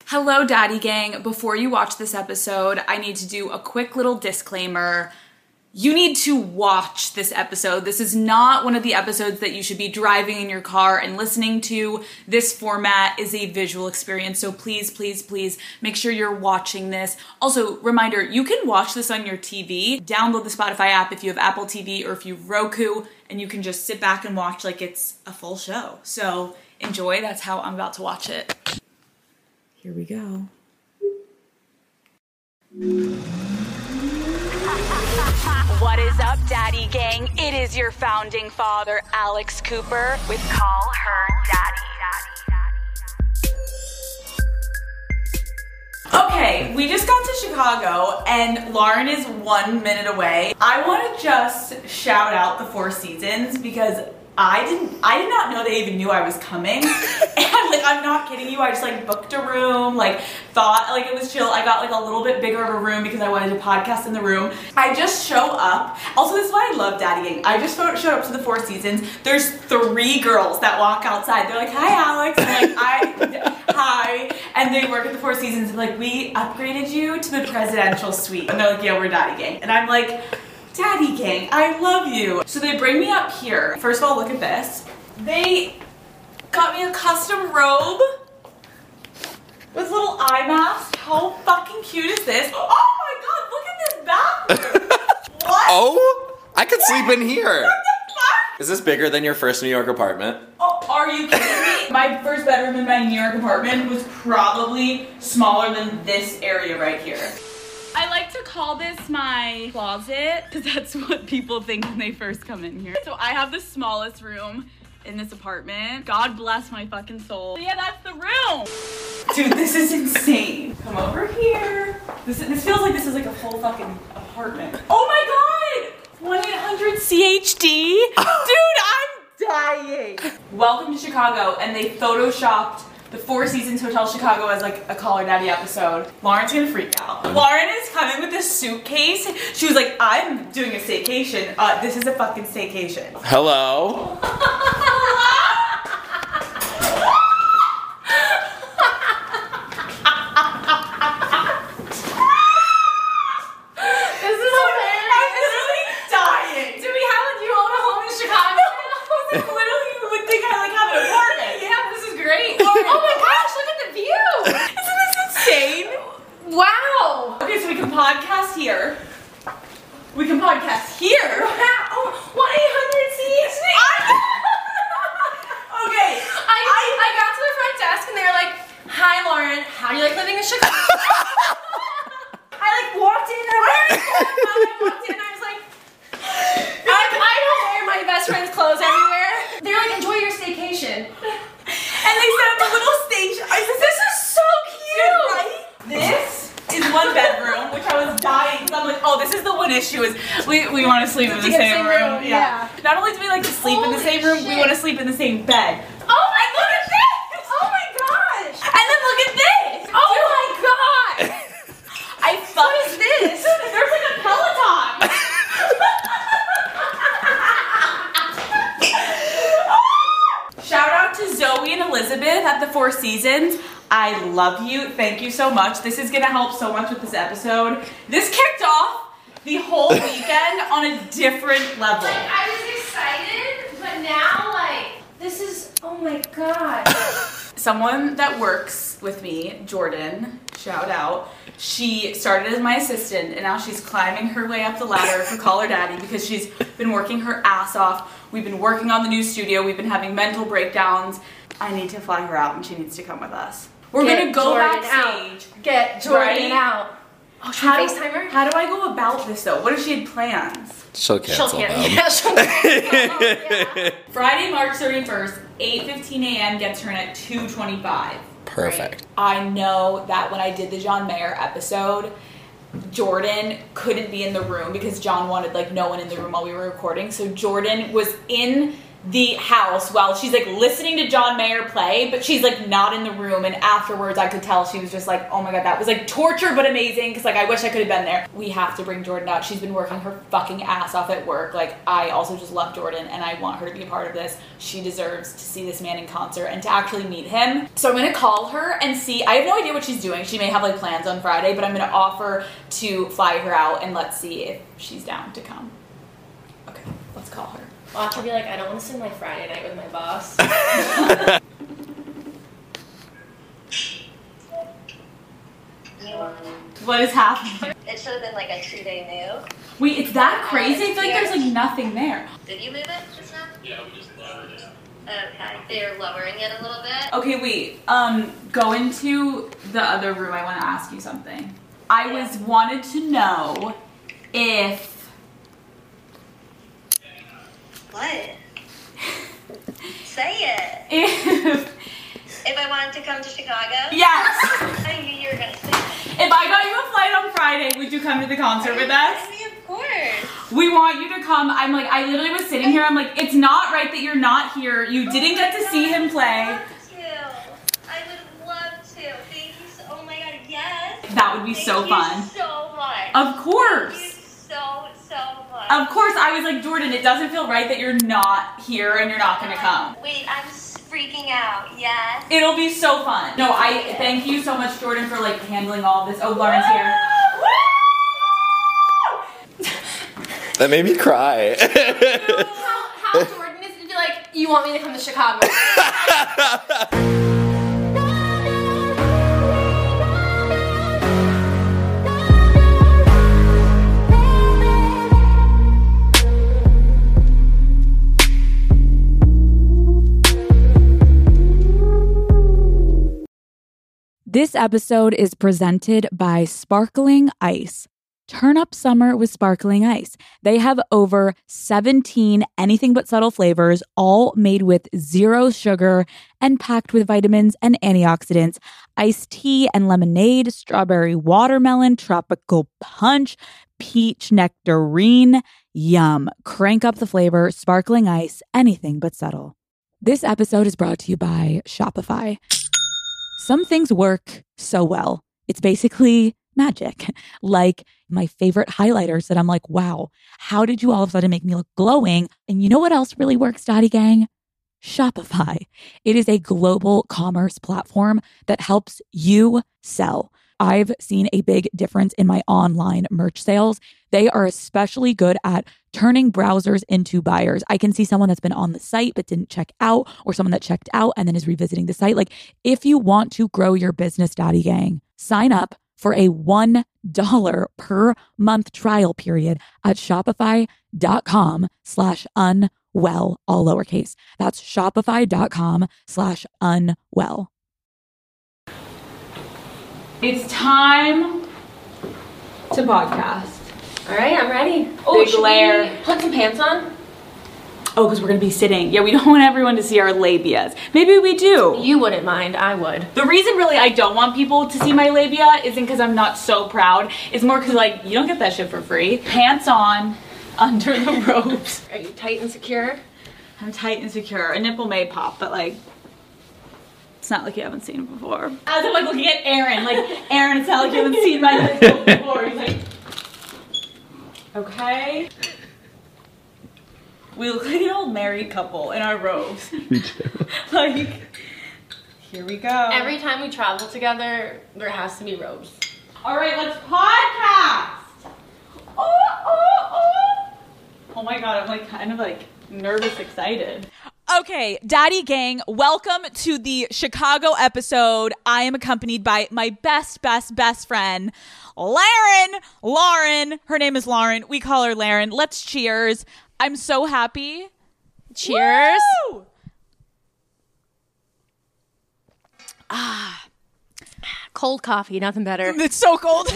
Hello, Daddy Gang. Before you watch this episode, I need to do a quick little disclaimer. You need to watch this episode. This is not one of the episodes that you should be driving in your car and listening to. This format is a visual experience, so please, please, please make sure you're watching this. Also, reminder, you can watch this on your TV. Download the Spotify app if you have Apple TV or if you have Roku, and you can just sit back and watch like it's a full show. So enjoy. That's how I'm about to watch it. Here we go. What is up, Daddy Gang? It is your founding father, Alex Cooper, with Call Her Daddy. Okay, we just got to Chicago and Lauren is 1 minute away. I want to just shout out the Four Seasons because I did not know they even knew I was coming. And like, I'm not kidding you, I just like booked a room, like thought like it was chill. I got like a little bit bigger of a room because I wanted to podcast in the room. I just show up. Also, this is why I love Daddy Gang. I just showed up to the Four Seasons. There's 3 girls that walk outside. They're like, hi Alex. I'm like, hi. And they work at the Four Seasons. And like, we upgraded you to the presidential suite. And they're like, yeah, we're Daddy Gang. And I'm like, Daddy Gang, I love you. So they bring me up here. First of all, look at this. They got me a custom robe with little eye mask. How fucking cute is this? Oh my god, look at this bathroom. What? Oh, I could sleep in here. What the fuck? Is this bigger than your first New York apartment? Oh, are you kidding me? My first bedroom in my New York apartment was probably smaller than this area right here. I like to call this my closet because that's what people think when they first come in here. So I have the smallest room in this apartment. God bless my fucking soul. So yeah, that's the room. Dude, this is insane. Come over here. This feels like this is like a full fucking apartment. Oh my god! 1-800-CHD? Dude, I'm dying. Welcome to Chicago, and they photoshopped the Four Seasons Hotel Chicago as like a Call Her Daddy episode. Lauren's gonna freak out. Lauren is coming with this suitcase. She was like, I'm doing a staycation. This is a fucking staycation. Hello? This is hilarious. I'm literally dying. Do we have you own a home in Chicago? Like, literally, you would think I like have an apartment. Yeah, this is great. Oh my gosh, look at the view. Isn't this insane? Wow. Okay, so we can podcast here. We can podcast here. Wow. 1-800-CHD. Okay. I got to the front desk and they were like, hi Lauren, how do you like living in Chicago? I like walked in and I was like, I don't wear my best friend's clothes everywhere. They're like, enjoy your staycation. And they set up a little stage. This is so cute, right? This is one bedroom, which I was dying because I'm like, oh, this is the one issue is we want to sleep in the same room. Yeah. Not only do we like to sleep in the same room, we want to sleep in the same bed. Oh my look at this! Oh my gosh! And then look at this! Oh my god! What is this? There's like a Peloton. Shout out to Zoe and Elizabeth at the Four Seasons. I love you. Thank you so much. This is gonna help so much with this episode. This kicked off the whole weekend on a different level. Like, I was excited, but now, like, this is, oh my god. Someone that works with me, Jordan, shout out, she started as my assistant and now she's climbing her way up the ladder for Call Her Daddy because she's been working her ass off. We've been working on the new studio. We've been having mental breakdowns. I need to fly her out and she needs to come with us. We're gonna go backstage. Get Jordan out. Oh, should we FaceTime her? How do I go about this though? What if she had plans? She'll cancel them. Yeah, she'll cancel. Yeah. Friday, March 31st, 8:15 a.m. gets her in at 2:25. Perfect. I know that when I did the John Mayer episode, Jordan couldn't be in the room because John wanted like no one in the room while we were recording. So Jordan was in the house while she's like listening to John Mayer play, but she's like not in the room. And afterwards I could tell she was just like, oh my God, that was like torture but amazing, because like I wish I could have been there. We have to bring Jordan out. She's been working her fucking ass off at work. Like, I also just love Jordan and I want her to be a part of this. She deserves to see this man in concert and to actually meet him. So I'm gonna call her and see. I have no idea what she's doing. She may have like plans on Friday, but I'm gonna offer to fly her out and let's see if she's down to come. Okay, let's call her. I'll have to be like, I don't want to spend my Friday night with my boss. What is happening? It should have been like a 2-day move. Wait, it's that crazy? I feel like there's like nothing there. Did you move it just now? Yeah, we just lowered it. Okay, they're lowering it a little bit. Okay, wait. Go into the other room. I want to ask you something. I wanted to know if... What? Say it. If I wanted to come to Chicago? Yes! I knew you were going to say that. If I got you a flight on Friday, would you come to the concert with us? I mean, of course. We want you to come. I'm like, I literally was sitting here. I'm like, it's not right that you're not here. You didn't get to see him play. I would love to. Thank you so, oh my God, yes. That would be so fun. Thank you so much. Of course. Thank you so much. Of course. I was like, Jordan, it doesn't feel right that you're not here and you're not going to come. Wait, I'm freaking out. Yes. It'll be so fun. No, I thank you so much, Jordan, for like handling all of this. Oh, Lauren's here. That made me cry. How Jordan is to be like, you want me to come to Chicago? This episode is presented by Sparkling Ice. Turn up summer with Sparkling Ice. They have over 17 anything but subtle flavors, all made with zero sugar and packed with vitamins and antioxidants. Iced tea and lemonade, strawberry watermelon, tropical punch, peach nectarine. Yum. Crank up the flavor. Sparkling Ice, anything but subtle. This episode is brought to you by Shopify. Some things work so well. It's basically magic. Like my favorite highlighters that I'm like, wow, how did you all of a sudden make me look glowing? And you know what else really works, Daddy Gang? Shopify. It is a global commerce platform that helps you sell. I've seen a big difference in my online merch sales. They are especially good at turning browsers into buyers. I can see someone that's been on the site but didn't check out, or someone that checked out and then is revisiting the site. Like, if you want to grow your business, Daddy Gang, sign up for a $1 per month trial period at shopify.com/unwell, all lowercase. That's shopify.com/unwell. It's time to podcast. All right, I'm ready. Big glare. We put some pants on? Oh, because we're going to be sitting. Yeah, we don't want everyone to see our labias. Maybe we do. You wouldn't mind. I would. The reason really I don't want people to see my labia isn't because I'm not so proud. It's more because, like, you don't get that shit for free. Pants on, under the robes. Are you tight and secure? I'm tight and secure. A nipple may pop, but, like, it's not like you haven't seen it before. As I'm, like, looking at Aaron. Like, Aaron, it's not like you haven't seen my nipple before. He's like, okay. We look like an old married couple in our robes. Me too. Like, here we go. Every time we travel together, there has to be robes. All right, let's podcast. Oh my God, I'm like kind of like nervous, excited. Okay, Daddy Gang, welcome to the Chicago episode. I am accompanied by my best friend, Lauren. Her name is Lauren. We call her Lauren. Let's cheers. I'm so happy. Cheers. Woo! Cold coffee, nothing better. It's so cold.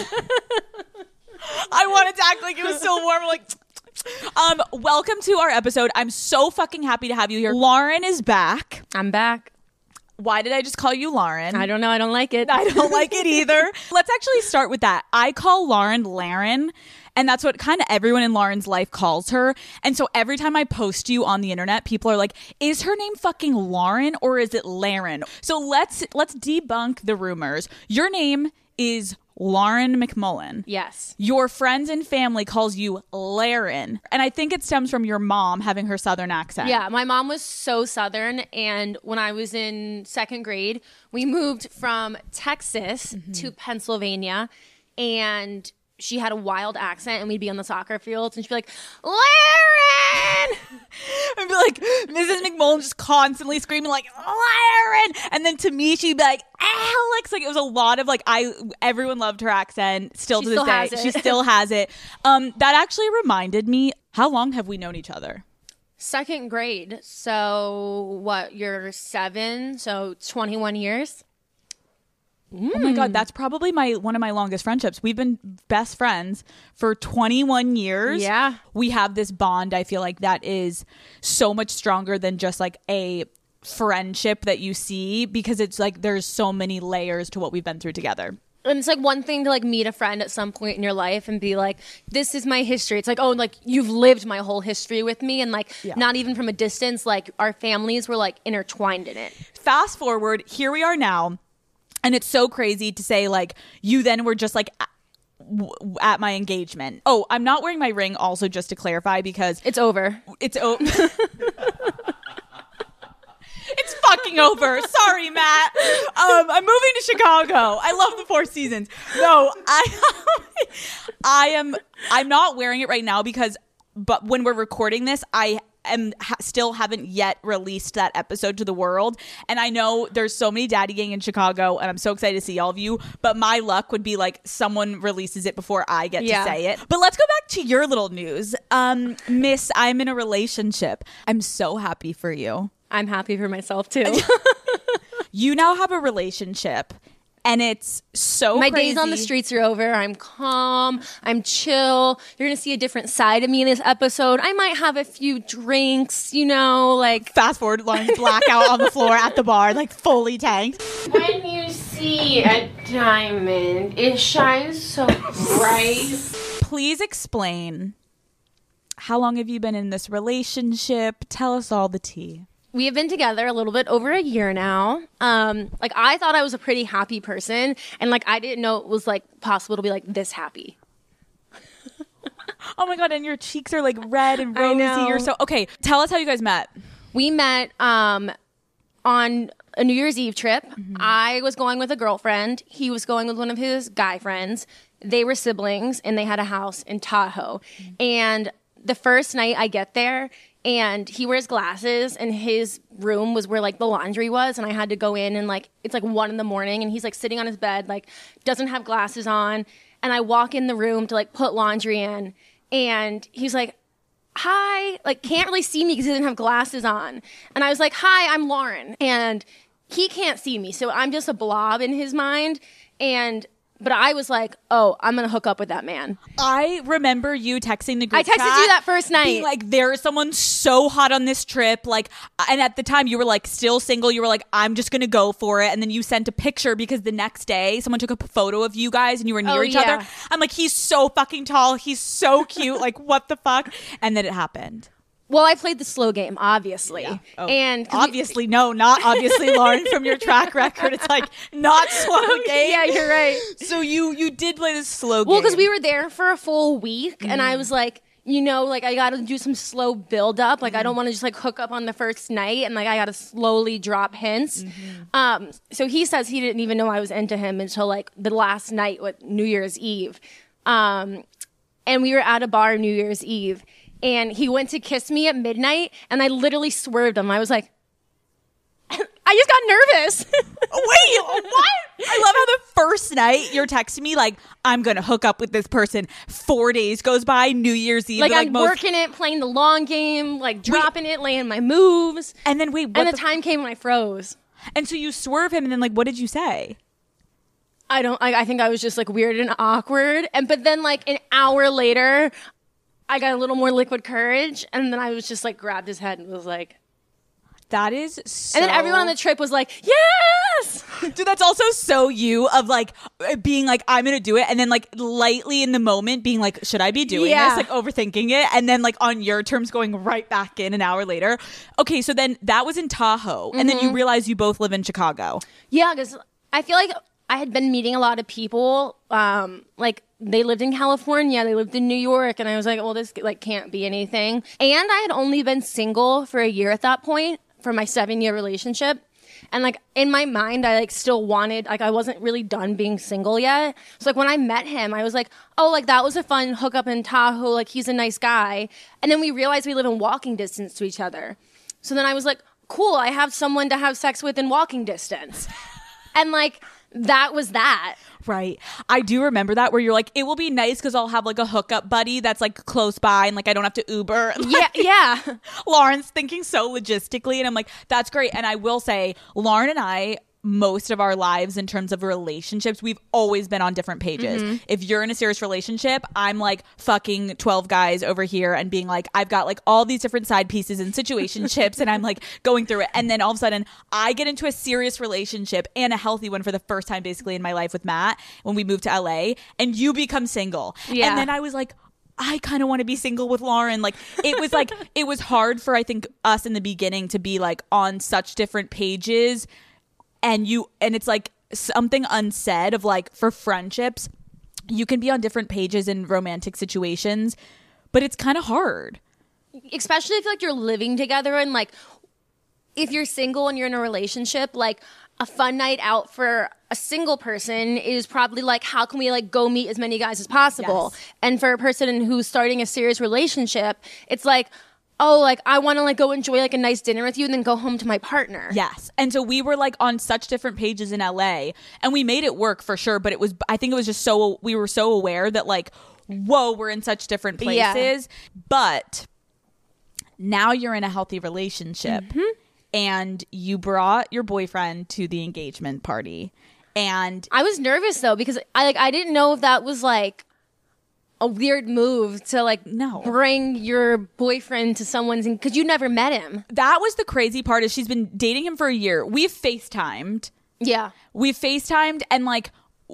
I wanted to act like it was still warm. Like, welcome to our episode. I'm so fucking happy to have you here. Lauren is back. I'm back. Why did I just call you Lauren? I don't know. I don't like it. I don't like it either. Let's actually start with that. I call Lauren Laren, And that's what kind of everyone in Lauren's life calls her. And so every time I post you on the internet, people are like, is her name fucking Lauren or is it Laren? So let's debunk the rumors. Your name is Lauren McMullen. Yes. Your friends and family calls you Laren. And I think it stems from your mom having her Southern accent. Yeah, my mom was so Southern. And when I was in second grade, we moved from Texas to Pennsylvania. And she had a wild accent, and we'd be on the soccer fields, and she'd be like, Laren! I'd be like, Mrs. McMullen just constantly screaming like, Laren! And then to me, she'd be like, Alex! Like, it was a lot of like, everyone loved her accent, still She to this still day. has it. She still has it. That actually reminded me, how long have we known each other? Second grade. So what, you're 7, so 21 years? Oh my God, that's probably one of my longest friendships. We've been best friends for 21 years. Yeah. We have this bond, I feel like, that is so much stronger than just like a friendship that you see, because it's like there's so many layers to what we've been through together. And it's like one thing to like meet a friend at some point in your life and be like, this is my history. It's like, oh, like you've lived my whole history with me. And like, not even from a distance, like our families were like intertwined in it. Fast forward, here we are now. And it's so crazy to say, like, you then were just, like, at my engagement. Oh, I'm not wearing my ring also, just to clarify, because... It's over. It's fucking over. Sorry, Matt. I'm moving to Chicago. I love the Four Seasons. No, I'm not wearing it right now because... But when we're recording this, I... still haven't yet released that episode to the world, and I know there's so many Daddy Gang in Chicago, and I'm so excited to see all of you, but my luck would be like someone releases it before I get to say it. But let's go back to your little news. Miss, I'm in a relationship. I'm so happy for you. I'm happy for myself too. You now have a relationship, and it's so My crazy. days on the streets are over. I'm calm. I'm chill. You're going to see a different side of me in this episode. I might have a few drinks, you know, like... Fast forward, Lauren's blackout on the floor at the bar, like fully tanked. When you see a diamond, it shines so bright. Please explain, how long have you been in this relationship? Tell us all the tea. We have been together a little bit over a year now. Like I thought I was a pretty happy person, and like I didn't know it was like possible to be like this happy. Oh my God, and your cheeks are like red and I rosy. know. You're so okay. Tell us how you guys met. We met on a New Year's Eve trip. I was going with a girlfriend. He was going with one of his guy friends. They were siblings, and they had a house in Tahoe. And the first night I get there, and he wears glasses, and his room was where like the laundry was, and I had to go in, and like it's like 1 a.m, and he's like sitting on his bed, like doesn't have glasses on, and I walk in the room to like put laundry in, and he's like, hi, like can't really see me because he doesn't have glasses on, and I was like, hi, I'm Lauren, and he can't see me, so I'm just a blob in his mind, but I was like, oh, I'm going to hook up with that man. I remember you texting the group I texted chat, you that first night. being like, there is someone so hot on this trip. Like, and at the time you were like still single. You were like, I'm just going to go for it. And then you sent a picture because the next day someone took a photo of you guys and you were near each other. I'm like, he's so fucking tall. He's so cute. Like, what the fuck? And then it happened. Well, I played the slow game, obviously. Yeah. Oh, And obviously, no, not obviously, Lauren, from your track record. It's like not slow game. Yeah, you're right. So you did play this slow game. Well, because we were there for a full week, and I was like, you know, like I got to do some slow build up. Like I don't want to just like hook up on the first night, and like I got to slowly drop hints. So he says he didn't even know I was into him until like the last night with New Year's Eve. And we were at a bar New Year's Eve. And he went to kiss me at midnight, and I literally swerved him. I was like, I just got nervous. Wait, what? I love how the first night you're texting me like, I'm going to hook up with this person. 4 days goes by, New Year's Eve. Like I'm working it, playing the long game, like dropping it, laying my moves. And then wait, and the time came when I froze. And so you swerve him, and then like, what did you say? I think I was just like weird and awkward. But then like an hour later, I got a little more liquid courage, and then I was just like grabbed his head and was like, that is so... And then everyone on the trip was like, yes! this? Dude, that's also so you of like being like, I'm gonna do it, and then like lightly in the moment being like, should I be doing this? Like overthinking it, and then like on your terms going right back in an hour later. Okay, so then that was in Tahoe, and then you realize you both live in Chicago. Yeah, because I feel like I had been meeting a lot of people, like they lived in California, they lived in New York, and I was like, well, this like can't be anything. And I had only been single for a year at that point for my 7-year relationship. And like in my mind, I like still wanted, like I wasn't really done being single yet. So like when I met him, I was like, oh, like that was a fun hookup in Tahoe. Like he's a nice guy. And then we realized we live in walking distance to each other. So then I was like, cool, I have someone to have sex with in walking distance. And like, that was that. Right. I do remember that where you're like, it will be nice because I'll have like a hookup buddy that's like close by and like I don't have to Uber. Like, yeah. Lauren's thinking so logistically and I'm like, that's great. And I will say, Lauren and I, most of our lives in terms of relationships, we've always been on different pages. If you're in a serious relationship, I'm like fucking 12 guys over here and being like, I've got like all these different side pieces and situationships and I'm like going through it. And then all of a sudden I get into a serious relationship and a healthy one for the first time basically in my life with Matt when we moved to LA and you become single. Yeah. And then I was like, I kind of want to be single with Lauren. Like it was like, it was hard for I think us in the beginning to be like on such different pages. And it's like something unsaid of like for friendships, you can be on different pages in romantic situations, but it's kind of hard. Especially if like you're living together and like if you're single and you're in a relationship, like a fun night out for a single person is probably like, how can we like go meet as many guys as possible? Yes. And for a person who's starting a serious relationship, it's like, oh, like I want to like go enjoy like a nice dinner with you and then go home to my partner. Yes. And so we were like on such different pages in LA and we made it work for sure. But I think it was just we were so aware that like, whoa, we're in such different places. Yeah. But now you're in a healthy relationship and you brought your boyfriend to the engagement party. And I was nervous though, because I didn't know if that was like a weird move to like bring your boyfriend to someone's, because you never met him. That was the crazy part, is she's been dating him for a year. We've FaceTimed. Yeah. We've FaceTimed and like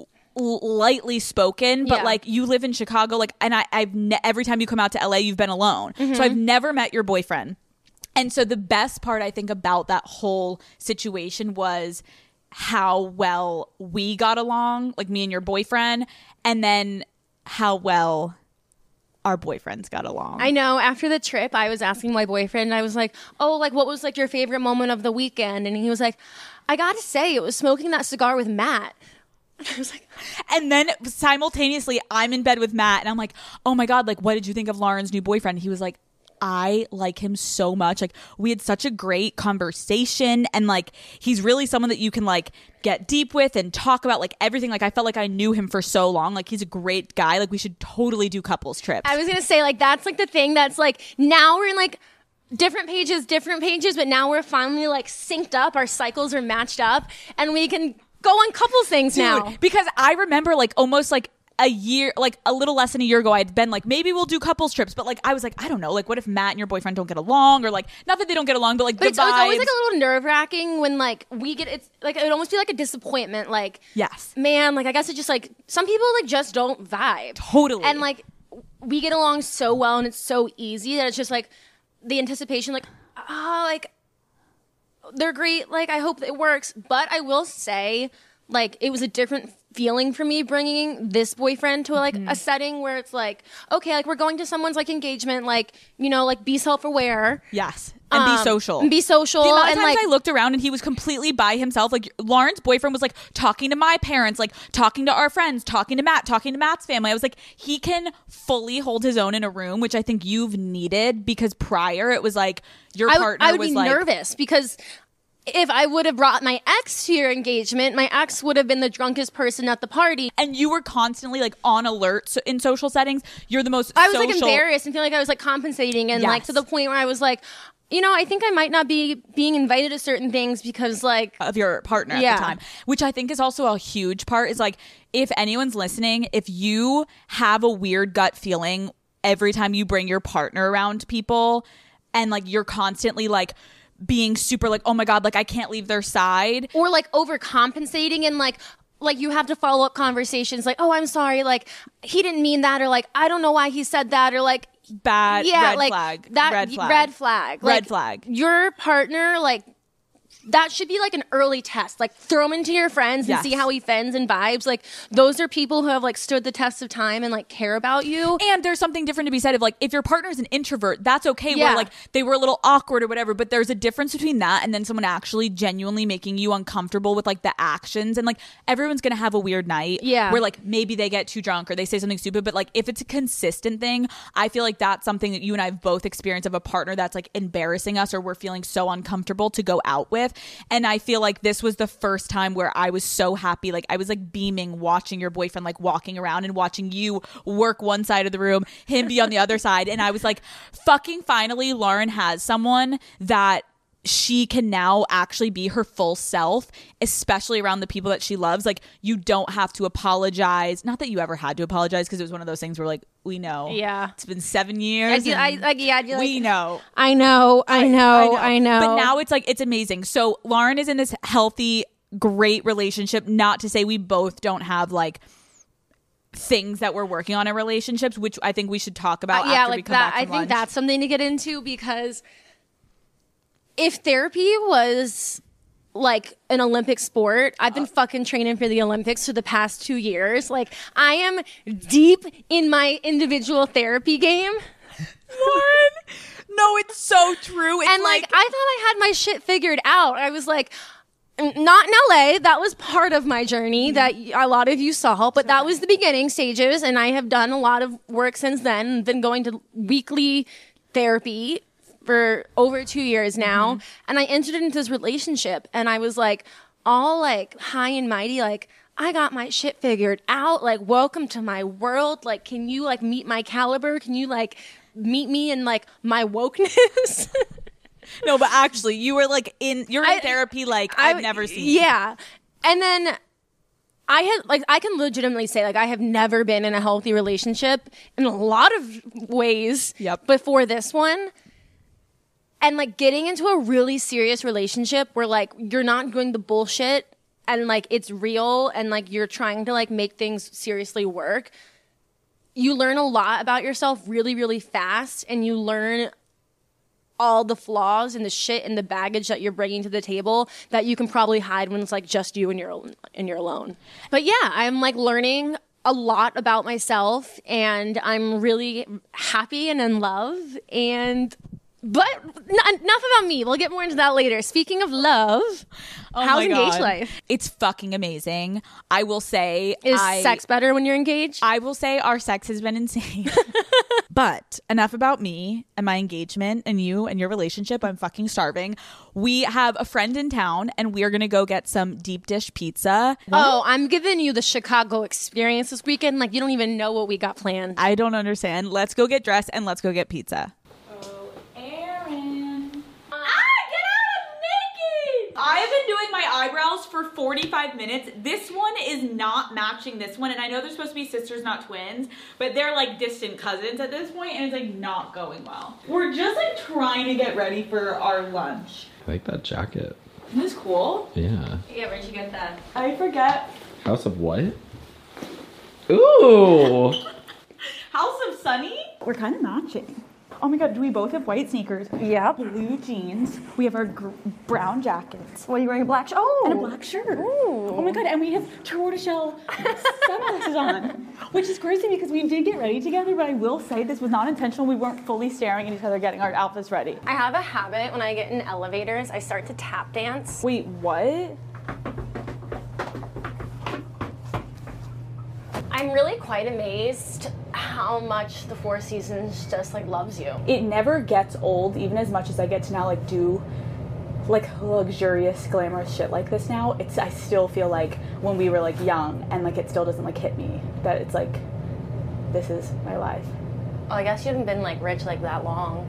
lightly spoken, but like you live in Chicago, like, and every time you come out to LA, you've been alone. So I've never met your boyfriend. And so the best part I think about that whole situation was how well we got along, like me and your boyfriend, and then how well our boyfriends got along. I know. After the trip, I was asking my boyfriend, I was like, oh, like what was like your favorite moment of the weekend? And he was like, I gotta say, it was smoking that cigar with Matt. I was like, and then simultaneously I'm in bed with Matt and I'm like, oh my God, like what did you think of Lauren's new boyfriend? He was like, I like him so much. Like we had such a great conversation and like he's really someone that you can like get deep with and talk about like everything. Like I felt like I knew him for so long. Like he's a great guy. Like we should totally do couples trips. I was gonna say like that's like the thing that's like now we're in like different pages, but now we're finally like synced up. Our cycles are matched up and we can go on couples things. Dude, now. Because I remember like almost like a year, like a little less than a year ago, I'd been like, maybe we'll do couples trips. But like, I was like, I don't know. Like, what if Matt and your boyfriend don't get along? Or like, not that they don't get along, but like the vibes. It's always like a little nerve wracking when like we get, it's like, it would almost be like a disappointment. Like, yes, man, like I guess it's just like, some people like just don't vibe. Totally. And like, we get along so well and it's so easy that it's just like the anticipation, like, oh, like they're great. Like, I hope it works. But I will say, like, it was a different feeling for me bringing this boyfriend to like a setting where it's like, okay, like we're going to someone's like engagement, like, you know, like be self-aware. Yes. And be social. And be social. The amount of and times like, I looked around and he was completely by himself. Like Lauren's boyfriend was like talking to my parents, like talking to our friends, talking to Matt, talking to Matt's family. I was like, he can fully hold his own in a room, which I think you've needed, because prior it was like your partner I would was be like nervous because if I would have brought my ex to your engagement, my ex would have been the drunkest person at the party. And you were constantly like on alert in social settings. You're the most I was like embarrassed and feeling like I was like compensating and like to the point where I was like, you know, I think I might not be being invited to certain things because like of your partner at the time, which I think is also a huge part, is like, if anyone's listening, if you have a weird gut feeling every time you bring your partner around people and like you're constantly like being super like, oh my God, like I can't leave their side. Or like overcompensating and like you have to follow up conversations like, oh, I'm sorry, like he didn't mean that, or like I don't know why he said that, or like red flag. Red flag. Your partner, like that should be like an early test. Like throw him into your friends and see how he fends and vibes. Like those are people who have like stood the test of time and like care about you. And there's something different to be said of like, if your partner's an introvert, that's okay. Where like they were a little awkward or whatever, but there's a difference between that and then someone actually genuinely making you uncomfortable with like the actions. And like everyone's going to have a weird night where like maybe they get too drunk or they say something stupid. But like if it's a consistent thing, I feel like that's something that you and I have both experienced of a partner that's like embarrassing us or we're feeling so uncomfortable to go out with. And I feel like this was the first time where I was so happy. Like I was like beaming watching your boyfriend like walking around and watching you work one side of the room, him be on the other side. And I was like, fucking finally, Lauren has someone that she can now actually be her full self, especially around the people that she loves. Like you don't have to apologize. Not that you ever had to apologize, because it was one of those things where like, we know. Yeah. It's been 7 years. We know. I know. But now it's like, it's amazing. So Lauren is in this healthy, great relationship. Not to say we both don't have like things that we're working on in relationships, which I think we should talk about after we come back from lunch. I think that's something to get into, because if therapy was like an Olympic sport, I've been fucking training for the Olympics for the past 2 years. Like I am deep in my individual therapy game. Lauren, no, it's so true. It's and like I thought I had my shit figured out. I was like, not in LA. That was part of my journey that a lot of you saw, but that was the beginning stages. And I have done a lot of work since then. Been going to weekly therapy for over 2 years now. And I entered into this relationship and I was like all like high and mighty, like I got my shit figured out, like welcome to my world, like can you like meet my caliber, can you like meet me in like my wokeness? No, but actually you were like in therapy like I've never seen. Yeah. And then I can legitimately say like I have never been in a healthy relationship in a lot of ways before this one. And like getting into a really serious relationship where like you're not doing the bullshit and like it's real and like you're trying to like make things seriously work. You learn a lot about yourself really, really fast, and you learn all the flaws and the shit and the baggage that you're bringing to the table that you can probably hide when it's like just you and you're alone. But yeah, I'm like learning a lot about myself and I'm really happy and in love. But enough about me. We'll get more into that later. Speaking of love, how's engaged life? It's fucking amazing. I will say, is sex better when you're engaged? I will say our sex has been insane. But enough about me and my engagement and you and your relationship. I'm fucking starving. We have a friend in town and we are going to go get some deep dish pizza. Oh, I'm giving you the Chicago experience this weekend. Like you don't even know what we got planned. I don't understand. Let's go get dressed and let's go get pizza. I have been doing my eyebrows for 45 minutes. This one is not matching this one. And I know they're supposed to be sisters, not twins, but they're like distant cousins at this point, and it's like not going well. We're just like trying to get ready for our lunch. I like that jacket. Isn't this cool? Yeah. Yeah, where'd you get that? I forget. House of what? Ooh. House of Sunny? We're kind of matching. Oh my God, do we both have white sneakers? Yeah. Blue jeans. We have our brown jackets. What, are you wearing a black shirt? Oh. And a black shirt. Ooh. Oh my God, and we have tortoiseshell sunglasses on. Which is crazy because we did get ready together, but I will say this was not intentional. We weren't fully staring at each other getting our outfits ready. I have a habit when I get in elevators, I start to tap dance. Wait, what? I'm really quite amazed how much the Four Seasons just like loves you. It never gets old, even as much as I get to now like do like luxurious, glamorous shit like this now. I still feel like when we were like young and like it still doesn't like hit me that it's like, this is my life. Well, I guess you haven't been like rich like that long.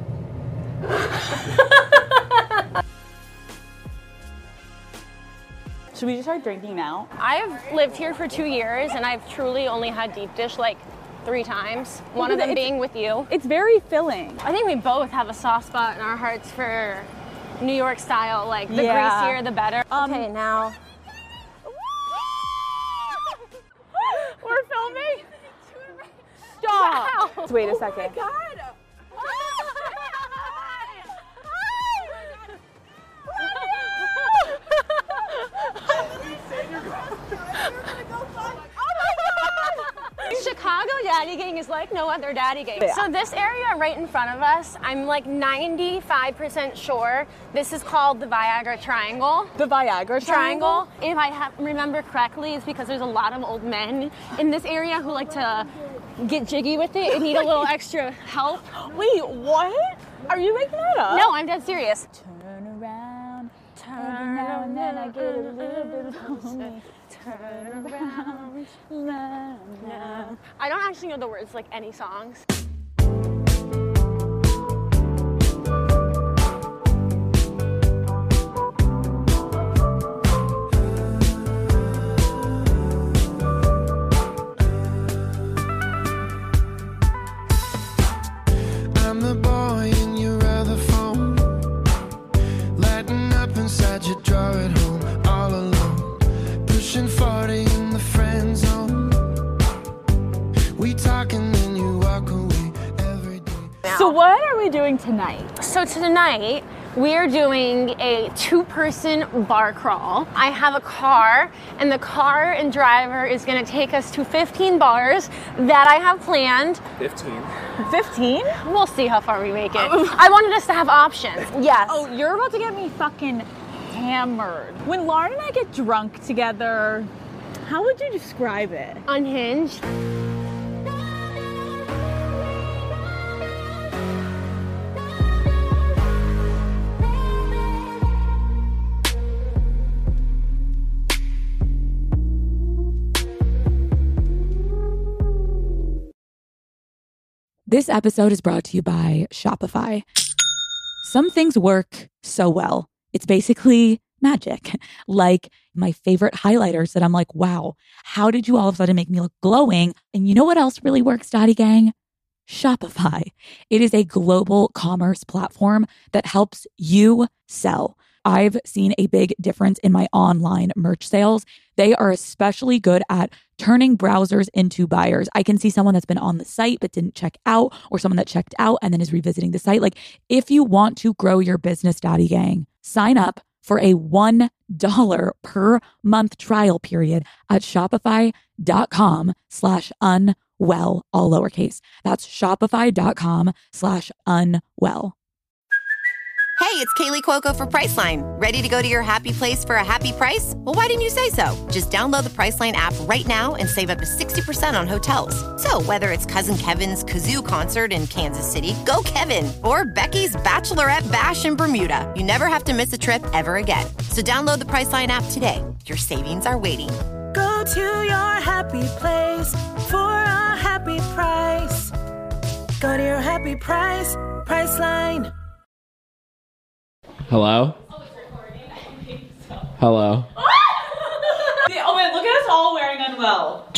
Should we just start drinking now? I've lived here for 2 years and I've truly only had deep dish like 3 times. One of them being with you. It's very filling. I think we both have a soft spot in our hearts for New York style, like the Yeah. greasier the better. Okay, now. We're filming. Stop. Wow. Wait a second. Chicago Daddy Gang is like no other Daddy Gang. Yeah. So this area right in front of us, I'm like 95% sure this is called the Viagra Triangle. The Viagra Triangle. If I remember correctly, it's because there's a lot of old men in this area who like to get jiggy with it and need a little extra help. Wait, what? Are you making that up? No, I'm dead serious. Turn around, turn now and then I get a little bit lonely. Turn around, now. I don't actually know the words like any songs. I'm the boy in your other phone, lighting up inside your drawer at home, all alone, pushing 40 in the friend zone. We talk and then you walk away every day. So what are we doing tonight? So tonight, we are doing a 2-person bar crawl. I have a car, and the car and driver is gonna take us to 15 bars that I have planned. 15. 15? We'll see how far we make it. I wanted us to have options. Yes. Oh, you're about to get me fucking hammered. When Lauren and I get drunk together, how would you describe it? Unhinged. This episode is brought to you by Shopify. Some things work so well. It's basically magic. Like my favorite highlighters that I'm like, wow, how did you all of a sudden make me look glowing? And you know what else really works, Daddy Gang? Shopify. It is a global commerce platform that helps you sell. I've seen a big difference in my online merch sales. They are especially good at turning browsers into buyers. I can see someone that's been on the site but didn't check out, or someone that checked out and then is revisiting the site. Like, if you want to grow your business, Daddy Gang, sign up for a $1 per month trial period at shopify.com/unwell, all lowercase. That's shopify.com/unwell. Hey, it's Kaylee Cuoco for Priceline. Ready to go to your happy place for a happy price? Well, why didn't you say so? Just download the Priceline app right now and save up to 60% on hotels. So whether it's Cousin Kevin's Kazoo Concert in Kansas City, go Kevin, or Becky's Bachelorette Bash in Bermuda, you never have to miss a trip ever again. So download the Priceline app today. Your savings are waiting. Go to your happy place for a happy price. Go to your happy price, Priceline. Hello? Hello? Oh wait, look at us all wearing Unwell.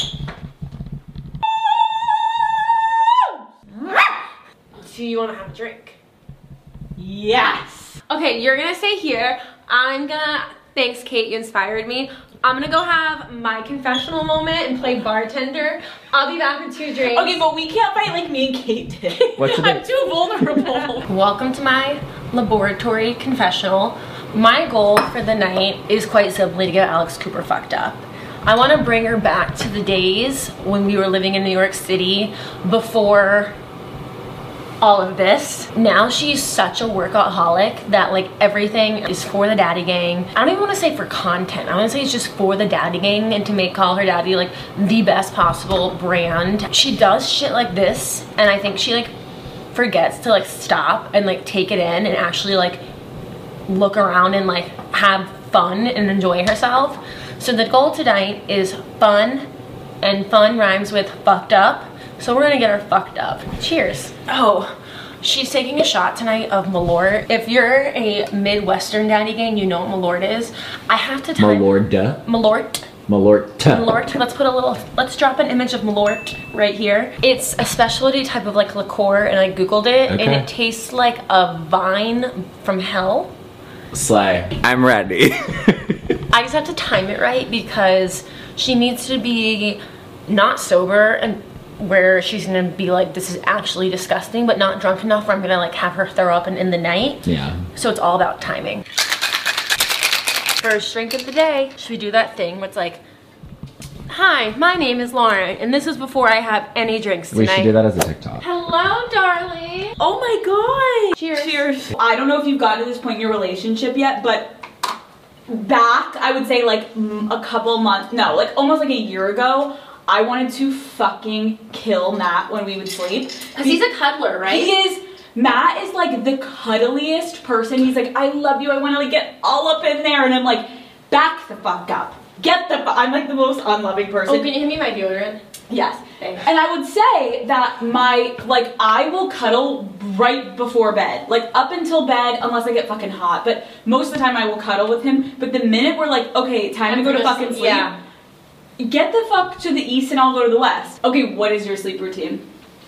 Do you want to have a drink? Yes. Okay, you're gonna stay here. Thanks, Kate, you inspired me. I'm gonna go have my confessional moment and play bartender. I'll be back with 2 drinks. Okay, but we can't fight like me and Kate did. What's the I'm too vulnerable. Welcome to my laboratory confessional. My goal for the night is quite simply to get Alex Cooper fucked up. I want to bring her back to the days when we were living in New York City before all of this. Now she's such a workaholic that like everything is for the Daddy Gang. I don't even want to say for content. I want to say it's just for the Daddy Gang and to call her daddy like the best possible brand. She does shit like this, and I think she like forgets to like stop and like take it in and actually like look around and like have fun and enjoy herself. So the goal tonight is fun, and fun rhymes with fucked up. So we're gonna get her fucked up. Cheers. Oh, she's taking a shot tonight of Malort. If you're a Midwestern Daddy Gang, you know what Malort is. I have to tell Malorda. Malort. Malort. Malort. Let's drop an image of Malort right here. It's a specialty type of like liqueur, and I googled it, and it tastes like a vine from hell. Slay. I'm ready. I just have to time it right because she needs to be not sober and where she's gonna be like, this is actually disgusting, but not drunk enough where I'm gonna like have her throw up in the night. Yeah. So it's all about timing. First drink of the day, should we do that thing where it's like, hi, my name is Lauren, and this is before I have any drinks tonight. We should do that as a TikTok. Hello, darling. Oh my god. Cheers. Cheers. I don't know if you've gotten to this point in your relationship yet, but back, I would say like a couple months, no, like almost like a year ago, I wanted to fucking kill Matt when we would sleep. Because he's a cuddler, right? He is. Matt is like the cuddliest person. He's like, I love you. I want to like get all up in there. And I'm like, back the fuck up. Get the fuck. I'm like the most unloving person. Oh, can you hand me my deodorant? Yes. Thanks. And I would say that I will cuddle right before bed. Like up until bed, unless I get fucking hot. But most of the time I will cuddle with him. But the minute we're like, okay, time to go to fucking sleep. Yeah. Get the fuck to the east and I'll go to the west. Okay, what is your sleep routine?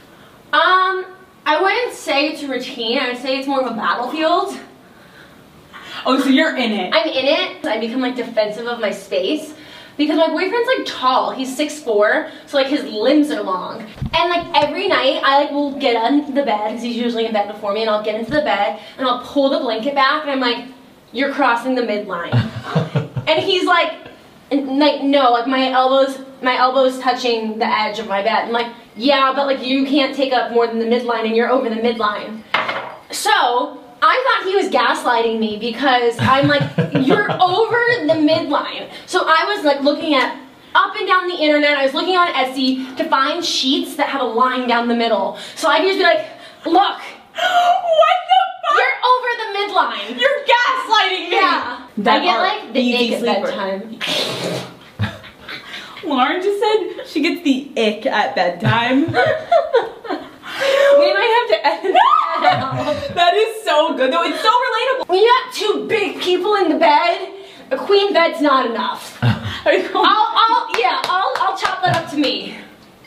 I wouldn't say it's a routine. I would say it's more of a battlefield. Oh, so you're in it. I'm in it. I become like defensive of my space because my boyfriend's like tall. He's 6'4", so like his limbs are long. And like every night I like will get on the bed because he's usually in bed before me, and I'll get into the bed and I'll pull the blanket back and I'm like, you're crossing the midline. And he's like, no, like my elbows touching the edge of my bed. I'm like, yeah, but like you can't take up more than the midline and you're over the midline. So I thought he was gaslighting me because I'm like, you're over the midline. So I was like looking at up and down the internet. I was looking on Etsy to find sheets that have a line down the middle. So I could just be like, look. What the fuck? You're over the midline. You're gaslighting me. Yeah. I get like the ick at bedtime. Lauren just said she gets the ick at bedtime. We might have to edit that out. That is so good though. It's so relatable. When you got two big people in the bed, a queen bed's not enough. I'll chop that up to me.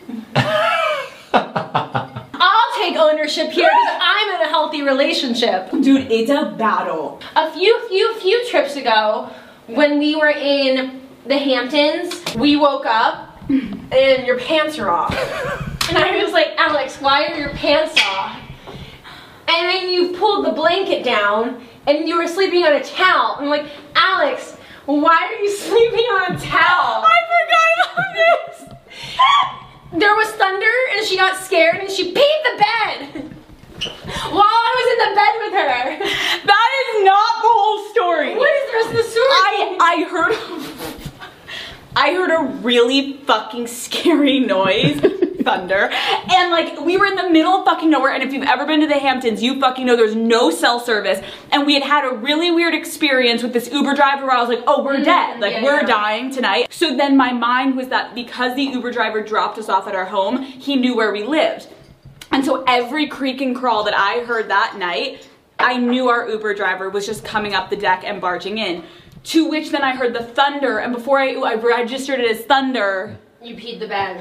I'll take ownership here because I'm in a healthy relationship. Dude, it's a battle. A few trips ago, when we were in the Hamptons, we woke up and your pants are off. And I was like, Alex, why are your pants off? And then you pulled the blanket down and you were sleeping on a towel. I'm like, Alex, why are you sleeping on a towel? I forgot about this. There was thunder and she got scared and she peed the bed while I was in the bed with her. That is not the whole story. What is the rest of the story? I heard a really fucking scary noise, thunder, and like we were in the middle of fucking nowhere, and if you've ever been to the Hamptons, you fucking know there's no cell service, and we had a really weird experience with this Uber driver where I was like, oh, we're dead, like we're dying tonight. So then my mind was that because the Uber driver dropped us off at our home, he knew where we lived. And so every creak and crawl that I heard that night, I knew our Uber driver was just coming up the deck and barging in. To which then I heard the thunder, and before I registered it as thunder, you peed the bed.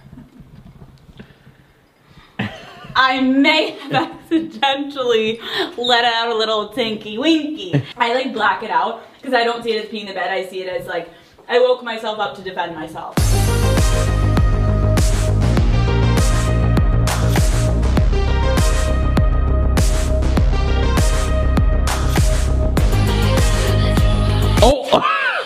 I may have accidentally let out a little tinky winky. I like black it out because I don't see it as peeing the bed. I see it as like I woke myself up to defend myself. Oh!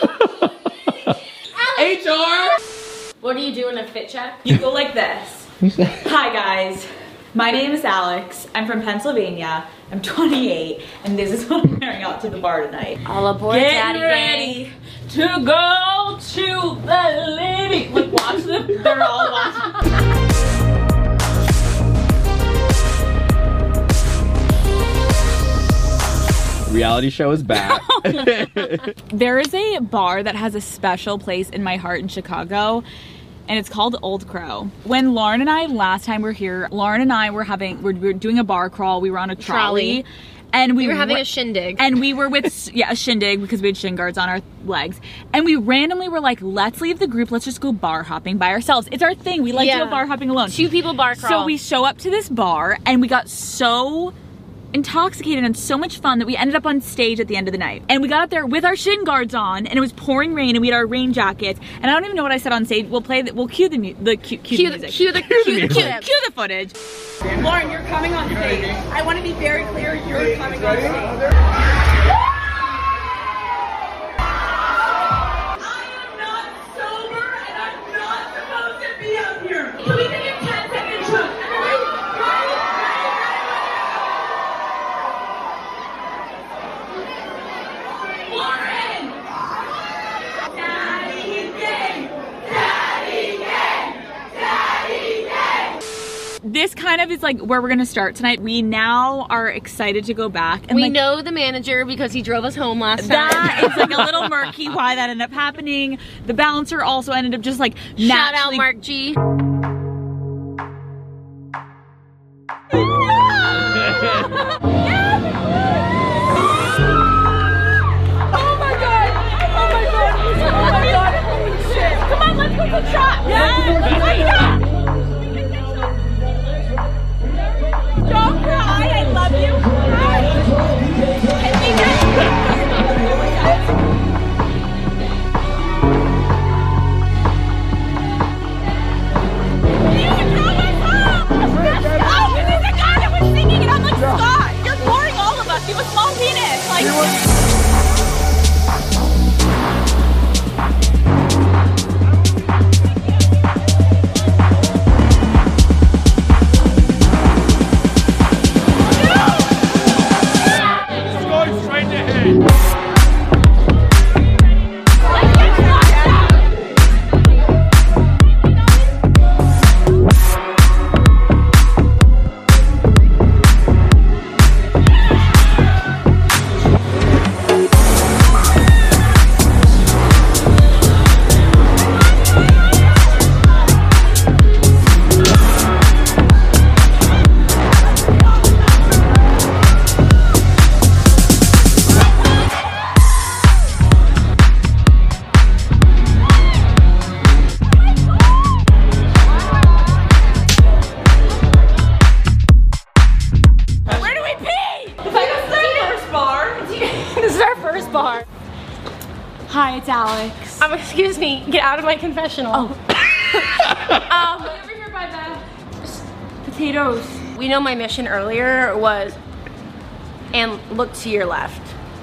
HR! What do you do in a fit check? You go like this. Hi guys, my name is Alex. I'm from Pennsylvania. I'm 28, and this is what I'm wearing out to the bar tonight. All aboard, Getting Daddy ready Gang. to go to the lady. Like watch them. They're all watching. Reality show is back. There is a bar that has a special place in my heart in Chicago, and it's called Old Crow. When Lauren and I last time were here, Lauren and I were doing a bar crawl. We were on a trolley. And we were having a shindig. And we were with, a shindig because we had shin guards on our legs. And we randomly were like, let's leave the group. Let's just go bar hopping by ourselves. It's our thing. We like to go bar hopping alone. 2 people bar crawl. So we show up to this bar and we got so intoxicated and so much fun that we ended up on stage at the end of the night. And we got up there with our shin guards on, and it was pouring rain, and we had our rain jackets. And I don't even know what I said on stage. We'll cue the music. Cue the footage. Lauren, you're coming on stage. I want to be very clear. You're coming on stage. This kind of is like where we're gonna start tonight. We now are excited to go back. And we know the manager because he drove us home last time. That is like a little murky why that ended up happening. The bouncer also ended up just like shout out Mark G. Come on, let's go to the shot. Yes. Don't cry, I love you. Oh, this is the guy that was singing and I'm like, Scott, you're boring all of us. You have a small penis. Like, hi, it's Alex. Excuse me, get out of my confessional. Oh. Over here by the potatoes. We know my mission earlier was, and look to your left.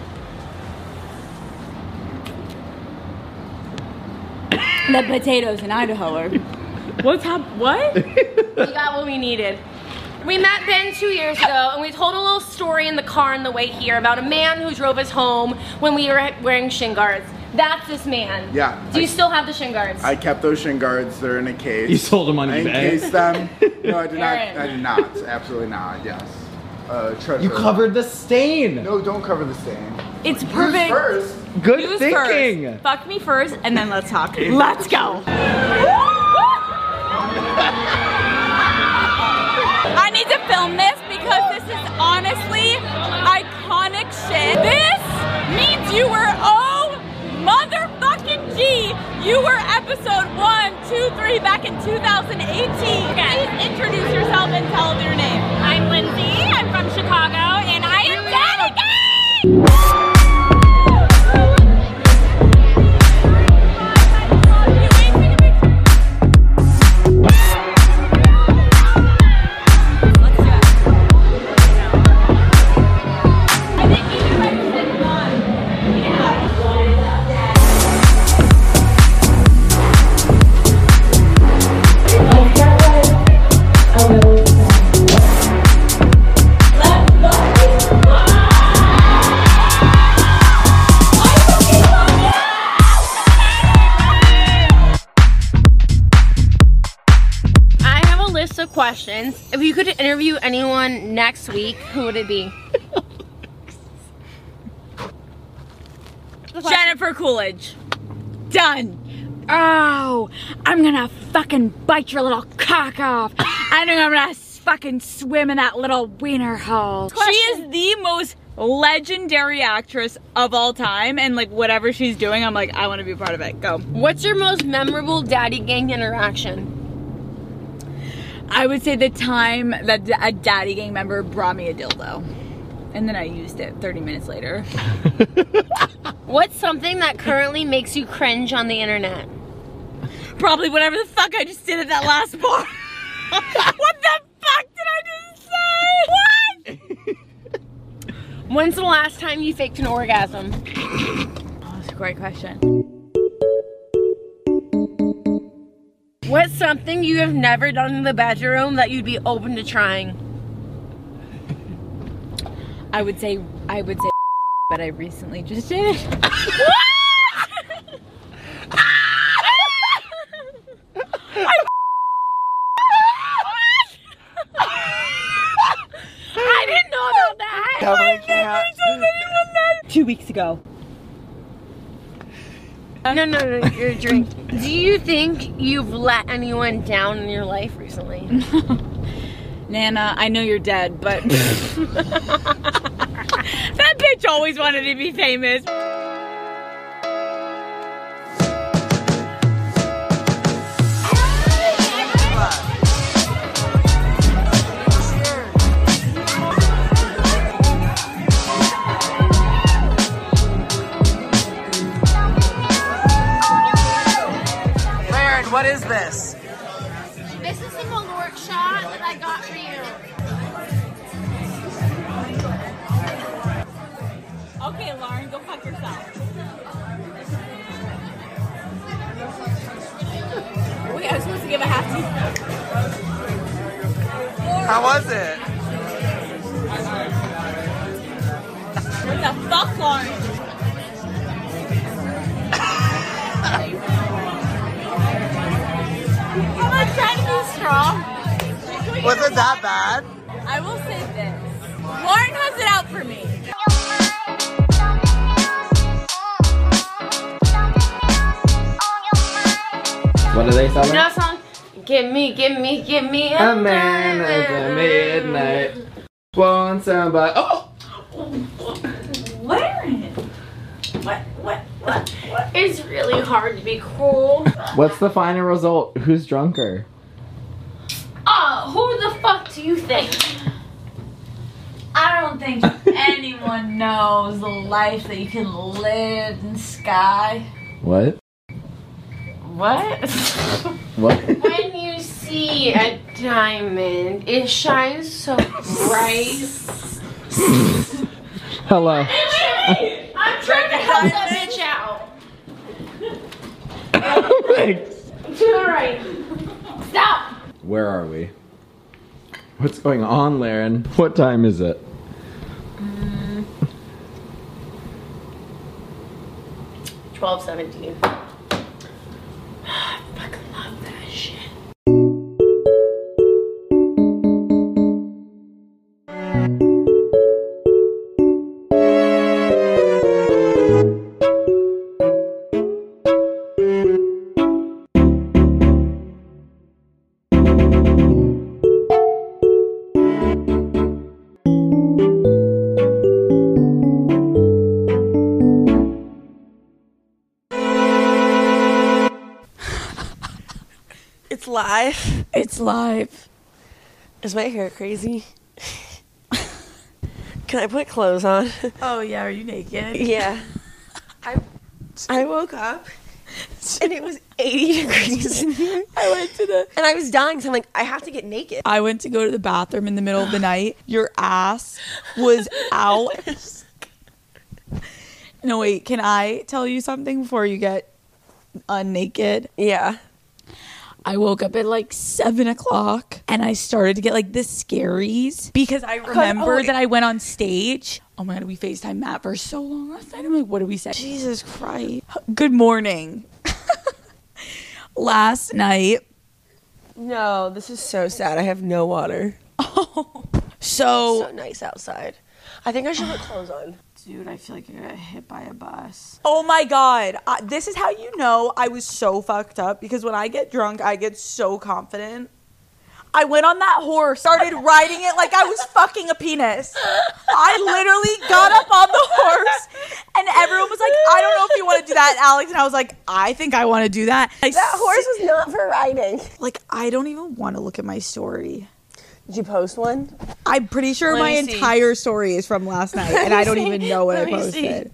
The potatoes in Idaho are... What? We got what we needed. We met Ben 2 years ago and we told a little story in the car on the way here about a man who drove us home when we were wearing shin guards. That's this man. Yeah. Do you still have the shin guards? I kept those shin guards. They're in a case. You sold them on eBay? I encased them. No, I did not. I did not. Absolutely not. Yes. Treasure. You covered the stain. No, don't cover the stain. It's perfect. Use first. Good Use thinking. First. Fuck me first, and then let's talk. Let's go. I need to film this because this is honestly iconic shit. This means you were motherfucking G. You were episode 1, 2, 3 back in 2018. Please introduce yourself and tell them your name. I'm Lindsay. I'm from Chicago, and I am Daddy Gang! Questions. If you could interview anyone next week, who would it be? Jennifer Coolidge. Done. Oh, I'm gonna fucking bite your little cock off. And I'm gonna fucking swim in that little wiener hole. She is the most legendary actress of all time, and like whatever she's doing, I'm like, I want to be a part of it. Go. What's your most memorable Daddy Gang interaction? I would say the time that a Daddy Gang member brought me a dildo. And then I used it 30 minutes later. What's something that currently makes you cringe on the internet? Probably whatever the fuck I just did at that last bar. What the fuck did I just say? What? When's the last time you faked an orgasm? Oh, that's a great question. What's something you have never done in the bedroom that you'd be open to trying? I would say, but I recently just did it. I didn't know about that. Definitely can't. 2 weeks ago. No, your drink. Do you think you've let anyone down in your life recently? Nana, I know you're dead, but that bitch always wanted to be famous. What is this? This is the Malort shot that I got for you. Okay, Lauren, go fuck yourself. Wait, I was supposed to give a half teaspoon. How was it? What the fuck, Lauren? I'm trying to be strong. Was it that bad? I will say this. Lauren has it out for me. What do they sound You know like? that song? Give me A man at midnight. Want somebody. Oh! Lauren! What? It's really hard to be cool. What's the final result? Who's drunker? Who the fuck do you think? I don't think anyone knows the life that you can live in Sky. What? What? What? When you see a diamond, it shines so bright. Hello. I'm trying to help that bitch out. Thanks. To the right. Stop. Where are we? What's going on, Laren? What time is it? 12:17. I fucking love that shit. It's live. It's live. Is my hair crazy? Can I put clothes on? Oh yeah, are you naked? Yeah. I woke up and it was 80 degrees in here. And I was dying, so I'm like, I have to get naked. I went to go to the bathroom in the middle of the night. Your ass was out. No, wait, can I tell you something before you get naked? Yeah. I woke up at like 7 o'clock and I started to get like the scaries because I remember that I went on stage. Oh my God, we FaceTime Matt for so long last night. I'm like, what did we say? Jesus Christ. Good morning. Last night. No, this is so sad. I have no water. Oh. So nice outside. I think I should put clothes on. Dude, I feel like I got hit by a bus. Oh my God. This is how you know I was so fucked up, because when I get drunk, I get so confident. I went on that horse, started riding it like I was fucking a penis. I literally got up on the horse and everyone was like, I don't know if you want to do that, Alex. And I was like, I think I want to do that. That horse was not for riding. Like, I don't even want to look at my story. Did you post one? I'm pretty sure Let my me see. entire story is from last night, and I don't even know what I Let me see. posted.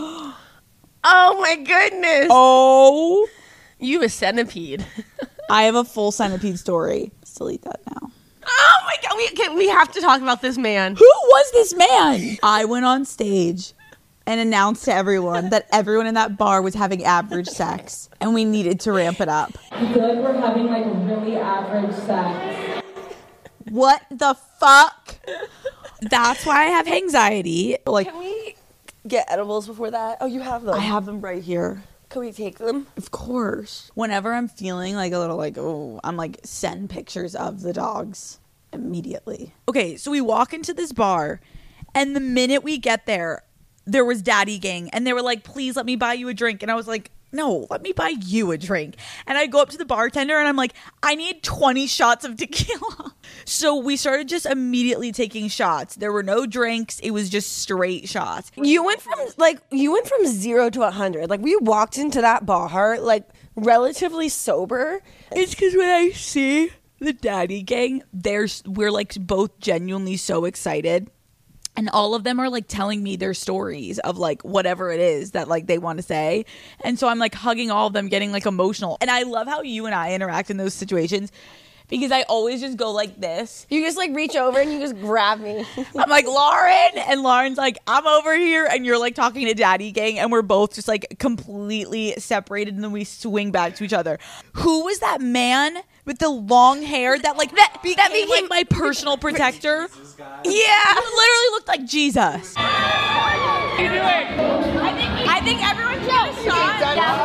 Oh my goodness. Oh. You have a centipede. I have a full centipede story. Let's delete that now. Oh my god, we have to talk about this man. Who was this man? I went on stage and announced to everyone that everyone in that bar was having average sex, and we needed to ramp it up. I feel like we're having like really average sex. What the fuck? That's why I have anxiety. Like, Can we get edibles before that? Oh, you have them. I have them right here. Can we take them? Of course. Whenever I'm feeling like a little like, oh, I'm like, send pictures of the dogs immediately. Okay, so we walk into this bar, and the minute we get there, there was Daddy Gang, and they were like, please let me buy you a drink. And I was like, no, let me buy you a drink. And I go up to the bartender, and I'm like, I need 20 shots of tequila. So we started just immediately taking shots. There were no drinks. It was just straight shots. You went from 0 to 100. Like, we walked into that bar like relatively sober. It's because when I see the Daddy Gang, we're like both genuinely so excited. And all of them are like telling me their stories of like whatever it is that like they want to say. And so I'm like hugging all of them, getting like emotional. And I love how you and I interact in those situations, because I always just go like this. You just like reach over and you just grab me. I'm like, Lauren, and Lauren's like, I'm over here, and you're like talking to Daddy Gang, and we're both just like completely separated, and then we swing back to each other. Who was that man with the long hair that became like my personal protector? Yeah, he literally looked like Jesus. What are you doing? I think everyone should get a shot.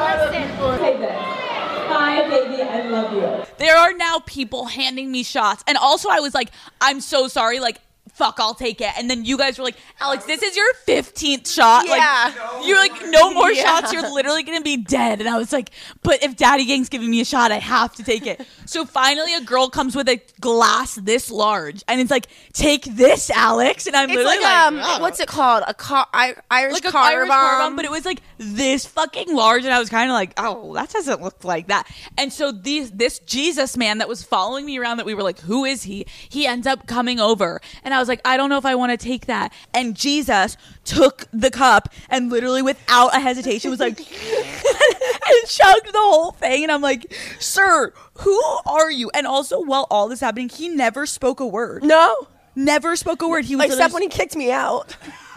Say this. Hi, baby, I love you. There are now people handing me shots. And also I was like, I'm so sorry. Like, fuck, I'll take it. And then you guys were like, Alex, this is your 15th shot. Yeah. Like, you're like, no more shots. You're literally going to be dead. And I was like, but if Daddy Gang's giving me a shot, I have to take it. So finally a girl comes with a glass this large. And it's like, take this, Alex. And I'm literally like, what's it called? Irish like a car Irish bomb. car bomb, but it was like this fucking large, and I was kind of like, oh, that doesn't look like that. And so this Jesus man that was following me around, that we were like, who is he? He ends up coming over, and I was like, I don't know if I want to take that. And Jesus took the cup and literally without a hesitation was like, and chugged the whole thing. And I'm like, sir, who are you? And also, while all this happening, he never spoke a word. No. Never spoke a word. He was except when he kicked me out.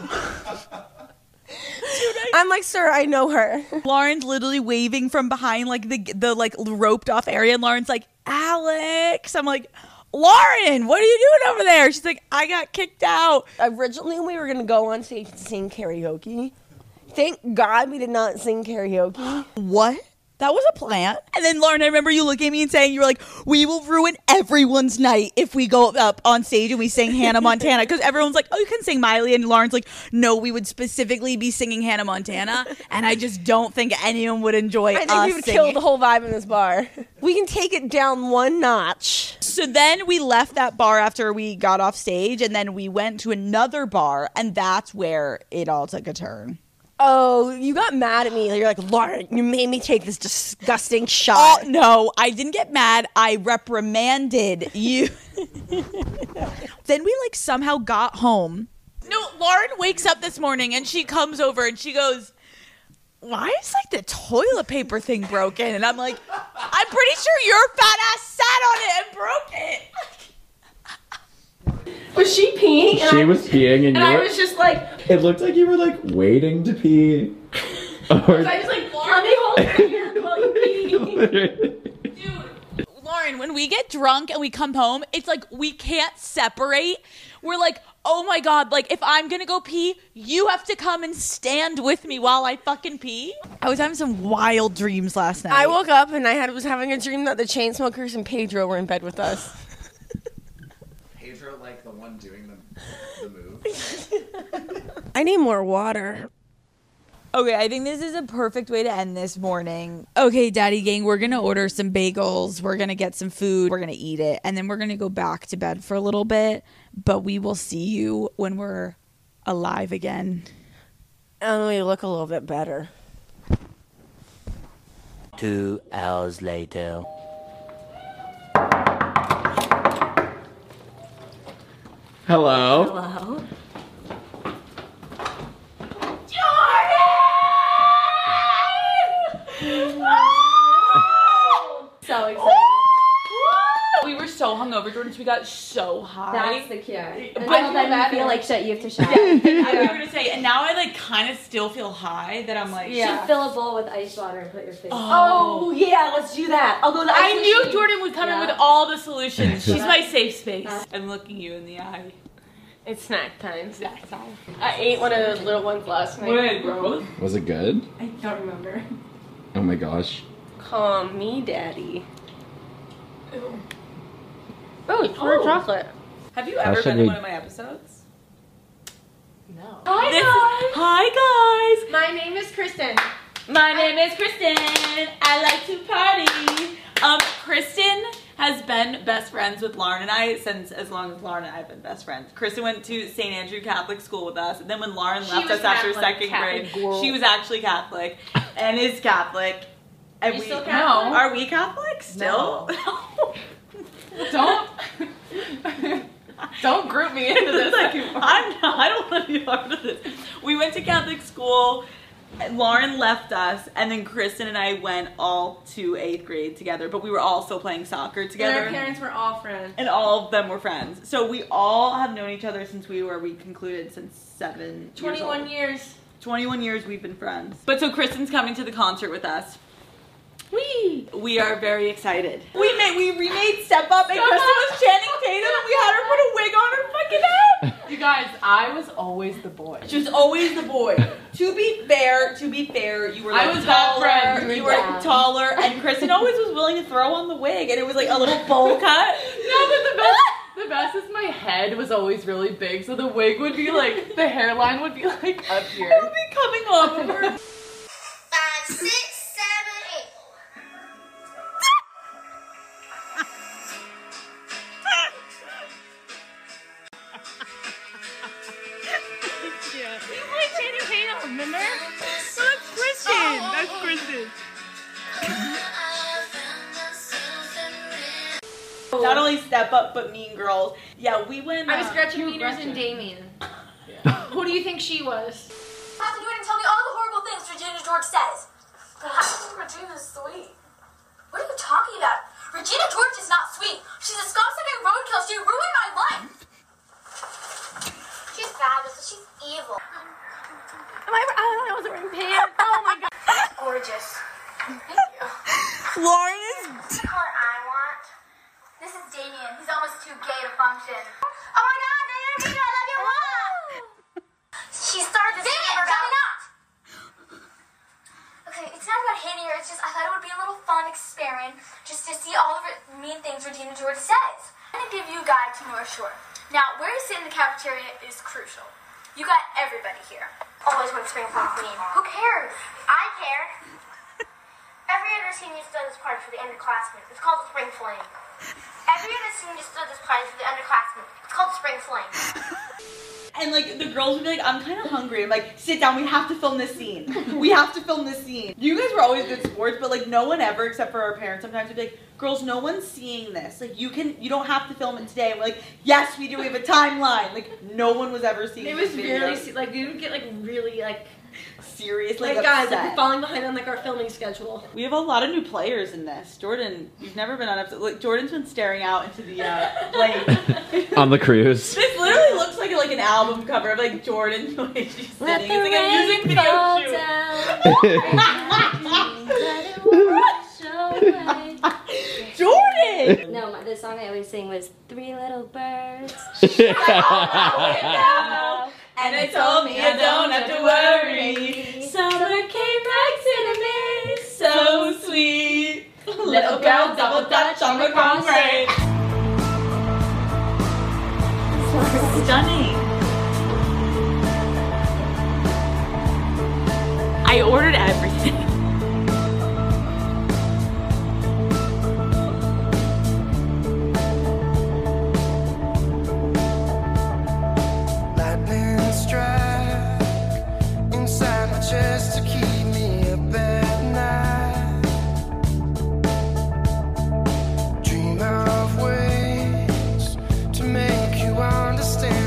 I'm like, sir, I know her. Lauren's literally waving from behind like the like roped off area, and Lauren's like, Alex. I'm like, Lauren, what are you doing over there? She's like, I got kicked out. Originally, we were gonna go on stage and sing karaoke. Thank God we did not sing karaoke. What? That was a plan. And then, Lauren, I remember you looking at me and saying, you were like, we will ruin everyone's night if we go up on stage and we sing Hannah Montana. Because everyone's like, oh, you can sing Miley. And Lauren's like, no, we would specifically be singing Hannah Montana. And I just don't think anyone would enjoy us I think we would kill the whole vibe in this bar. We can take it down one notch. So then we left that bar after we got off stage. And then we went to another bar. And that's where it all took a turn. Oh, you got mad at me. You're like, Lauren, you made me take this disgusting shot. Oh, no, I didn't get mad. I reprimanded you. Then we like somehow got home. No, Lauren wakes up this morning and she comes over and she goes, why is like the toilet paper thing broken? And I'm like, I'm pretty sure your fat ass sat on it and broke it. Was she peeing? She was peeing, and I was just like, it looked like you were like waiting to pee. I was like, let me hold it here while you pee. Dude, Lauren, when we get drunk and we come home, it's like we can't separate. We're like, oh my God, like if I'm gonna go pee, you have to come and stand with me while I fucking pee. I was having some wild dreams last night. I woke up and I was having a dream that the Chainsmokers and Pedro were in bed with us. Pedro, like the one doing the move. I need more water. Okay, I think this is a perfect way to end this morning. Okay, Daddy Gang, we're going to order some bagels. We're going to get some food. We're going to eat it. And then we're going to go back to bed for a little bit. But we will see you when we're alive again. And we look a little bit better. 2 hours later. Hello. Hello. So excited. We were so hungover, Jordan, so we got so high. That's the cure. But Until then you feel like shit, you have to shower. I was gonna say, and now I like kind of still feel high that I'm like, You should fill a bowl with ice water and put your face. Oh, yeah, let's do that. I'll go to the I ice knew machine. Jordan would come in with all the solutions. She's my safe space. I'm looking you in the eye. It's snack time. Snack time. I ate one of the little ones last night. Wait, bro. Was it good? I don't remember. Oh my gosh. Call me daddy. Oh, it's hot chocolate. Have you ever Hashtag been in we- one of my episodes? No. Hi guys. My name is Kristen. My name is Kristen. I like to party. Kristen has been best friends with Lauren and I since as long as Lauren and I have been best friends. Kristen went to St. Andrew Catholic School with us, and then when Lauren left us after second grade, she was actually Catholic and is Catholic. And You we still Catholic? No. Are we Catholic still? Don't group me into this. Like, I don't want to be part of this. We went to Catholic school. Lauren left us, and then Kristen and I went all to 8th grade together, but we were all still playing soccer together. And our parents were all friends. And all of them were friends. So we all have known each other since we concluded since 7 21 years. 21 years we've been friends. But so Kristen's coming to the concert with us. We are very excited. We remade Step Up, and Kristen was Channing Tatum, and we had her put a wig on her fucking head. You guys, I was always the boy. She was always the boy. To be fair, you were like I was that friend. You were taller, and Kristen always was willing to throw on the wig, and it was like a little bowl cut. No, but the best is my head was always really big, so the wig would be like, the hairline would be like up here. It would be coming off of her. 5, 6, 7, 8. You played Channing Tatum, remember? That's Kristen. That's Kristen. Not only Step Up, but Mean Girls. Yeah, we went. I was Gretchen Wieners and Damien. Who do you think she was? Have to do it and tell me all the horrible things Regina George says. But I think Regina's sweet. What are you talking about? Regina George is not sweet. She's a Scottsdale roadkill. She ruined my life. She's fabulous, but she's evil. I wasn't wearing pants. Oh my god. Gorgeous. Thank you. Lauren is. The color I want. This is Damien. He's almost too gay to function. Oh my god, Damien, I love your mom. She started this Damien, tell me not. Okay, it's not about hating her. It's just I thought it would be a little fun experiment just to see all the mean things Regina George says. I'm gonna give you a guide to North Shore. Now, where you sit in the cafeteria is crucial. You got everybody here. Always want spring fling clean. Who cares? I care. Every other senior does this party for the underclassmen. It's called the spring fling. Every other senior does this party for the underclassmen. It's called the spring fling. And like the girls would be like, I'm kind of hungry. I'm like, sit down. We have to film this scene. We have to film this scene. You guys were always good sports, but like no one ever, except for our parents, sometimes would be like, girls, no one's seeing this. Like you don't have to film it today. And we're like, yes, we do. We have a timeline. Like no one was ever seeing. It was this video. really like we would get like really like seriously like guys upset. like falling behind on like our filming schedule. We have a lot of new players in this. Jordan, you've never been on episode. Like Jordan's been staring out into the lake. On the cruise. This literally looks like an album cover of like Jordan the way she's Let sitting. the It's like a rain music video fall shoot. Jordan! No, the song I always sing was Three Little Birds. And it told me I don't have to worry. Summer came back to me, so sweet. Little girl double dutch on the concrete. Stunning. I ordered everything. Lightning strike inside my chest to keep me up at night. Dream of ways to make you understand.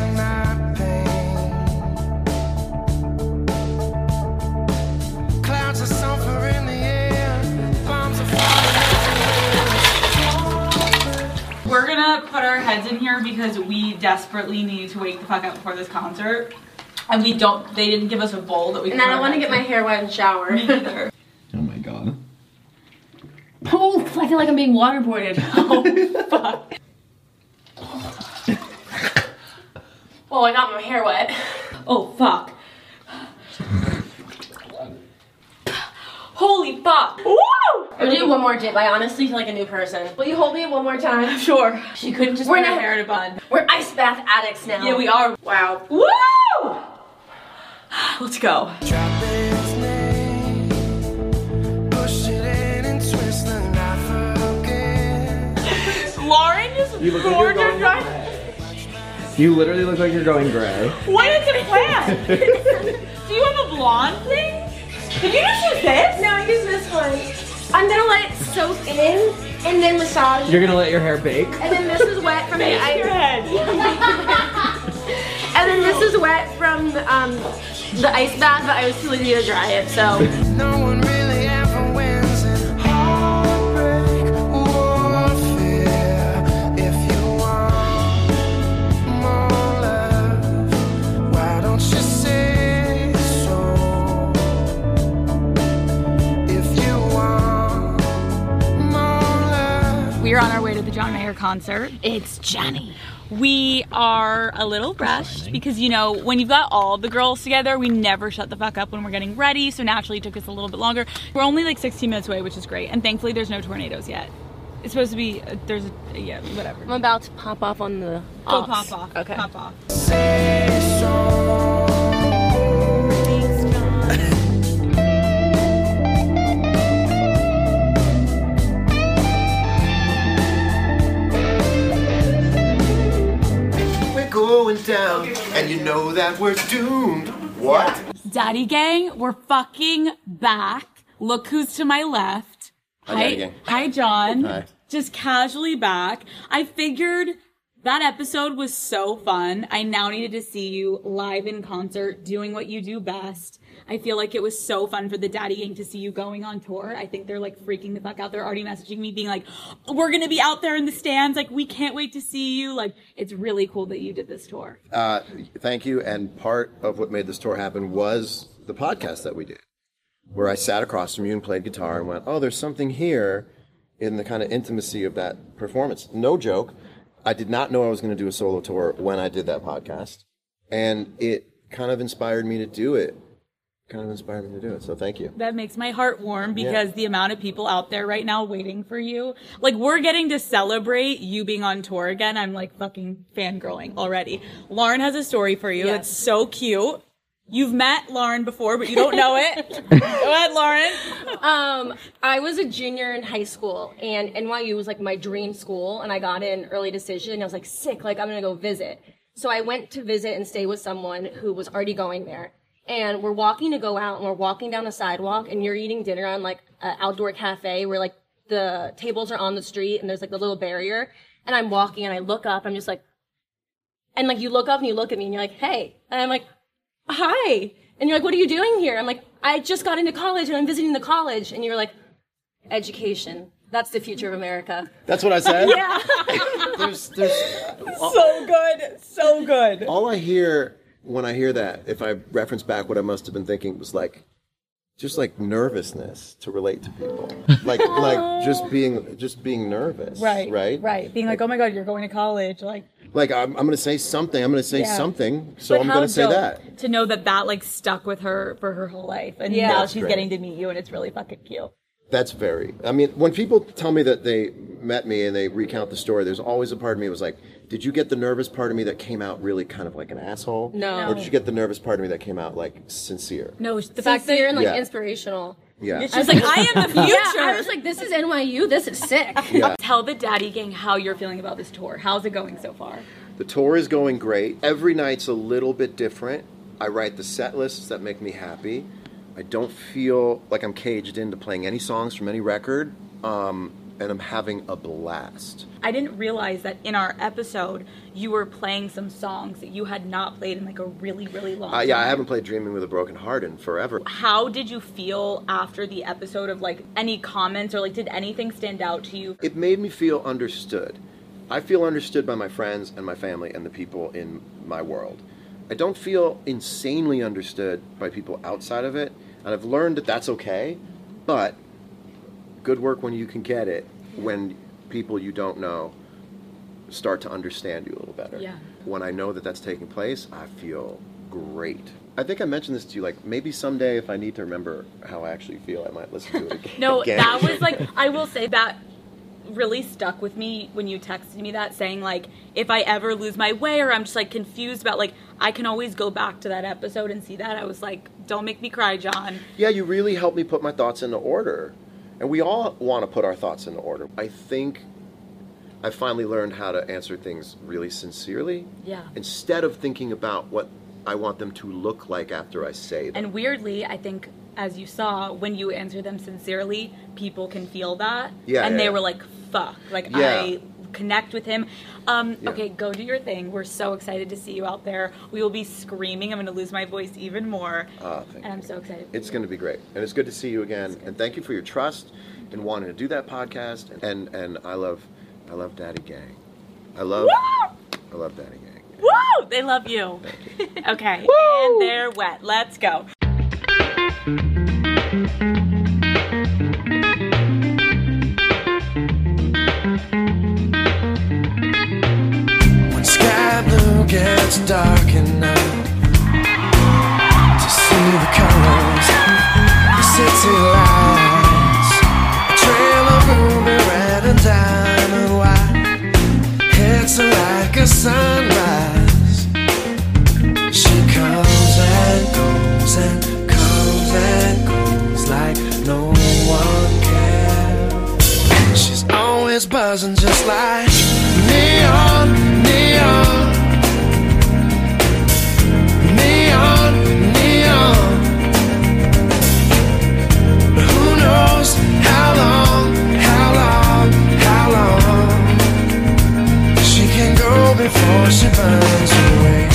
gonna put our heads in here because we desperately need to wake the fuck up before this concert. And they didn't give us a bowl that we can. And I don't want to get my hair wet and shower. Me either. Oh my god. Oh, I feel like I'm being waterboarded. Oh, fuck. Oh, I got my hair wet. Oh, fuck. Holy fuck. Woo! I'll do one more dip. I honestly feel like a new person. Will you hold me one more time? Sure. She couldn't just put her hair in a bun. We're ice bath addicts now. Yeah, we are. Wow. Woo! Let's go. Lauren is gorgeous. You literally look like you're going gray. What is the plan? Do you have a blonde thing? Did you just use this? No, I use this one. I'm gonna let it soak in and then massage. You're gonna let your hair bake? And then this is wet from the ice. Your head. And then this is wet from the ice bath, but I was too lazy to dry it, so. No one really ever wins in heartbreak warfare. If you want more love, why don't you say so? If you want more love. We are on our way to the John Mayer concert. It's Johnny. We are a little rushed because, you know, when you've got all the girls together, we never shut the fuck up when we're getting ready, so naturally it took us a little bit longer. We're only like 16 minutes away, which is great, and thankfully there's no tornadoes yet. It's supposed to be, yeah, whatever. I'm about to pop off on the Go aux. pop off. Okay. Pop off. Say so. Going down, and you know that we're doomed. What? Daddy Gang, we're fucking back. Look who's to my left. Hi, Daddy Gang. Hi, John. Hi. Just casually back. I figured that episode was so fun. I now needed to see you live in concert, doing what you do best. I feel like it was so fun for the Daddy Gang to see you going on tour. I think they're like freaking the fuck out. They're already messaging me being like, we're going to be out there in the stands. Like, we can't wait to see you. Like, it's really cool that you did this tour. Thank you. And part of what made this tour happen was the podcast that we did, where I sat across from you and played guitar and went, oh, there's something here in the kind of intimacy of that performance. No joke. I did not know I was going to do a solo tour when I did that podcast. And it kind of inspired me to do it. So thank you. That makes my heart warm because the amount of people out there right now waiting for you. Like, we're getting to celebrate you being on tour again. I'm like fucking fangirling already. Lauren has a story for you. That's so cute. You've met Lauren before, but you don't know it. Go ahead, Lauren. I was a junior in high school, and NYU was like my dream school, and I got in early decision, and I was like, sick, like I'm gonna go visit. So I went to visit and stay with someone who was already going there. And we're walking to go out, and we're walking down a sidewalk, and you're eating dinner on like an outdoor cafe where like the tables are on the street, and there's like the little barrier. And I'm walking, and I look up, I'm just like, and like you look up and you look at me, and you're like, hey. And I'm like, hi. And you're like, what are you doing here? I'm like, I just got into college, and I'm visiting the college. And you're like, education. That's the future of America. That's what I said? Yeah. So good. So good. All I hear when I hear that, if I reference back what I must have been thinking, was like, just like nervousness to relate to people. like just being nervous. Right. Right? Being like, oh my God, you're going to college. Like I'm going to say something. I'm going to say something. So but I'm going to say dope that. To know that like stuck with her for her whole life. And Yeah. now That's she's great. getting to meet you, and it's really fucking cute. That's I mean, when people tell me that they met me and they recount the story, there's always a part of me that was like, did you get the nervous part of me that came out really kind of like an asshole? No. Or did you get the nervous part of me that came out like sincere? No, the fact that you're like Yeah. inspirational. Yeah. She's like, I am the future. Yeah, I was like, this is NYU. This is sick. Yeah. Tell the Daddy Gang how you're feeling about this tour. How's it going so far? The tour is going great. Every night's a little bit different. I write the set lists that make me happy. I don't feel like I'm caged into playing any songs from any record, and I'm having a blast. I didn't realize that in our episode you were playing some songs that you had not played in like a really, really long time. Yeah, I haven't played Dreaming with a Broken Heart in forever. How did you feel after the episode of like any comments or like did anything stand out to you? It made me feel understood. I feel understood by my friends and my family and the people in my world. I don't feel insanely understood by people outside of it, and I've learned that that's okay, but good work when you can get it, when people you don't know start to understand you a little better. Yeah. When I know that that's taking place, I feel great. I think I mentioned this to you, like, maybe someday if I need to remember how I actually feel, I might listen to it again. No, that was like, I will say that really stuck with me when you texted me that, saying like, if I ever lose my way or I'm just like confused about, like, I can always go back to that episode and see that. I was like, don't make me cry, John. Yeah, you really helped me put my thoughts into order. And we all want to put our thoughts into order. I think I finally learned how to answer things really sincerely. Yeah. Instead of thinking about what I want them to look like after I say them. And weirdly, I think, as you saw, when you answer them sincerely, people can feel that. Yeah, and they yeah. were like, fuck. Like, Yeah. I connect with him. Okay, go do your thing. We're so excited to see you out there. We will be screaming. I'm going to lose my voice even more. And I'm so excited. It's going to be great. And it's good to see you again. And thank you for your trust in wanting to do that podcast. And I love Daddy Gang. I love Daddy Gang. Woo! They love you. Okay, and they're wet. Let's go. When sky blue gets dark enough to see the colors, the city lights, a trail of ruby red and diamond white hits her like a sunrise. She comes and goes and comes and goes like no one cares. She's always buzzing just like neon, neon, neon, neon. Who knows how long, how long, how long she can go before she burns away.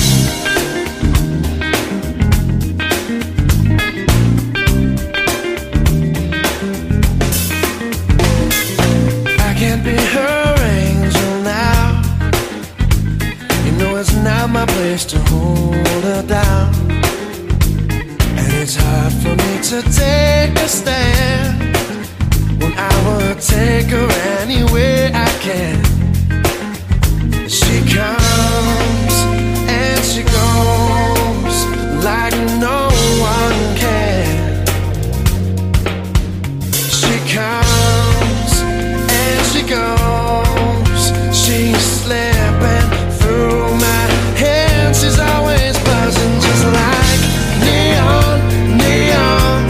I can't be her angel now. You know it's not my place to hold her down. And it's hard for me to take a stand when I would take her anywhere I can. She comes and she goes like no one can. She comes and she goes. She's slipping through my hands. She's always buzzing just like neon, neon,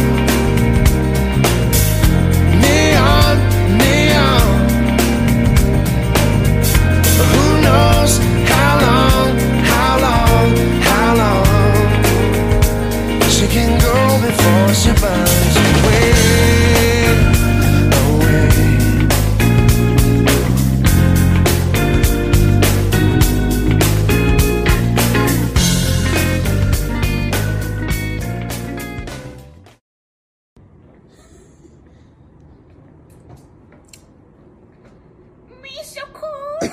neon, neon. Who knows how long, how long, how long she can go before she burns away, away. Me so cool.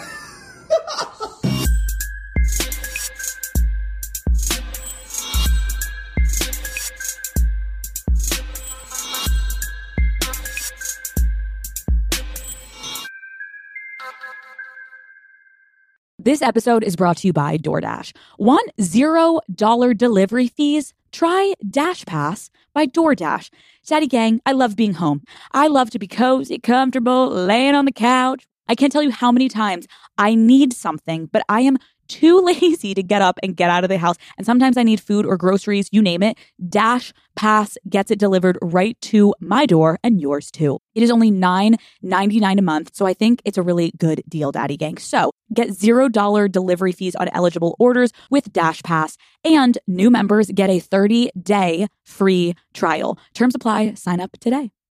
This episode is brought to you by DoorDash. Want $0 delivery fees? Try Dash Pass by DoorDash. Daddy Gang, I love being home. I love to be cozy, comfortable, laying on the couch. I can't tell you how many times I need something, but I am too lazy to get up and get out of the house. And sometimes I need food or groceries, you name it. Dash Pass gets it delivered right to my door and yours too. It is only $9.99 a month, so I think it's a really good deal, Daddy Gang. So get $0 delivery fees on eligible orders with Dash Pass, and new members get a 30-day free trial. Terms apply. Sign up today.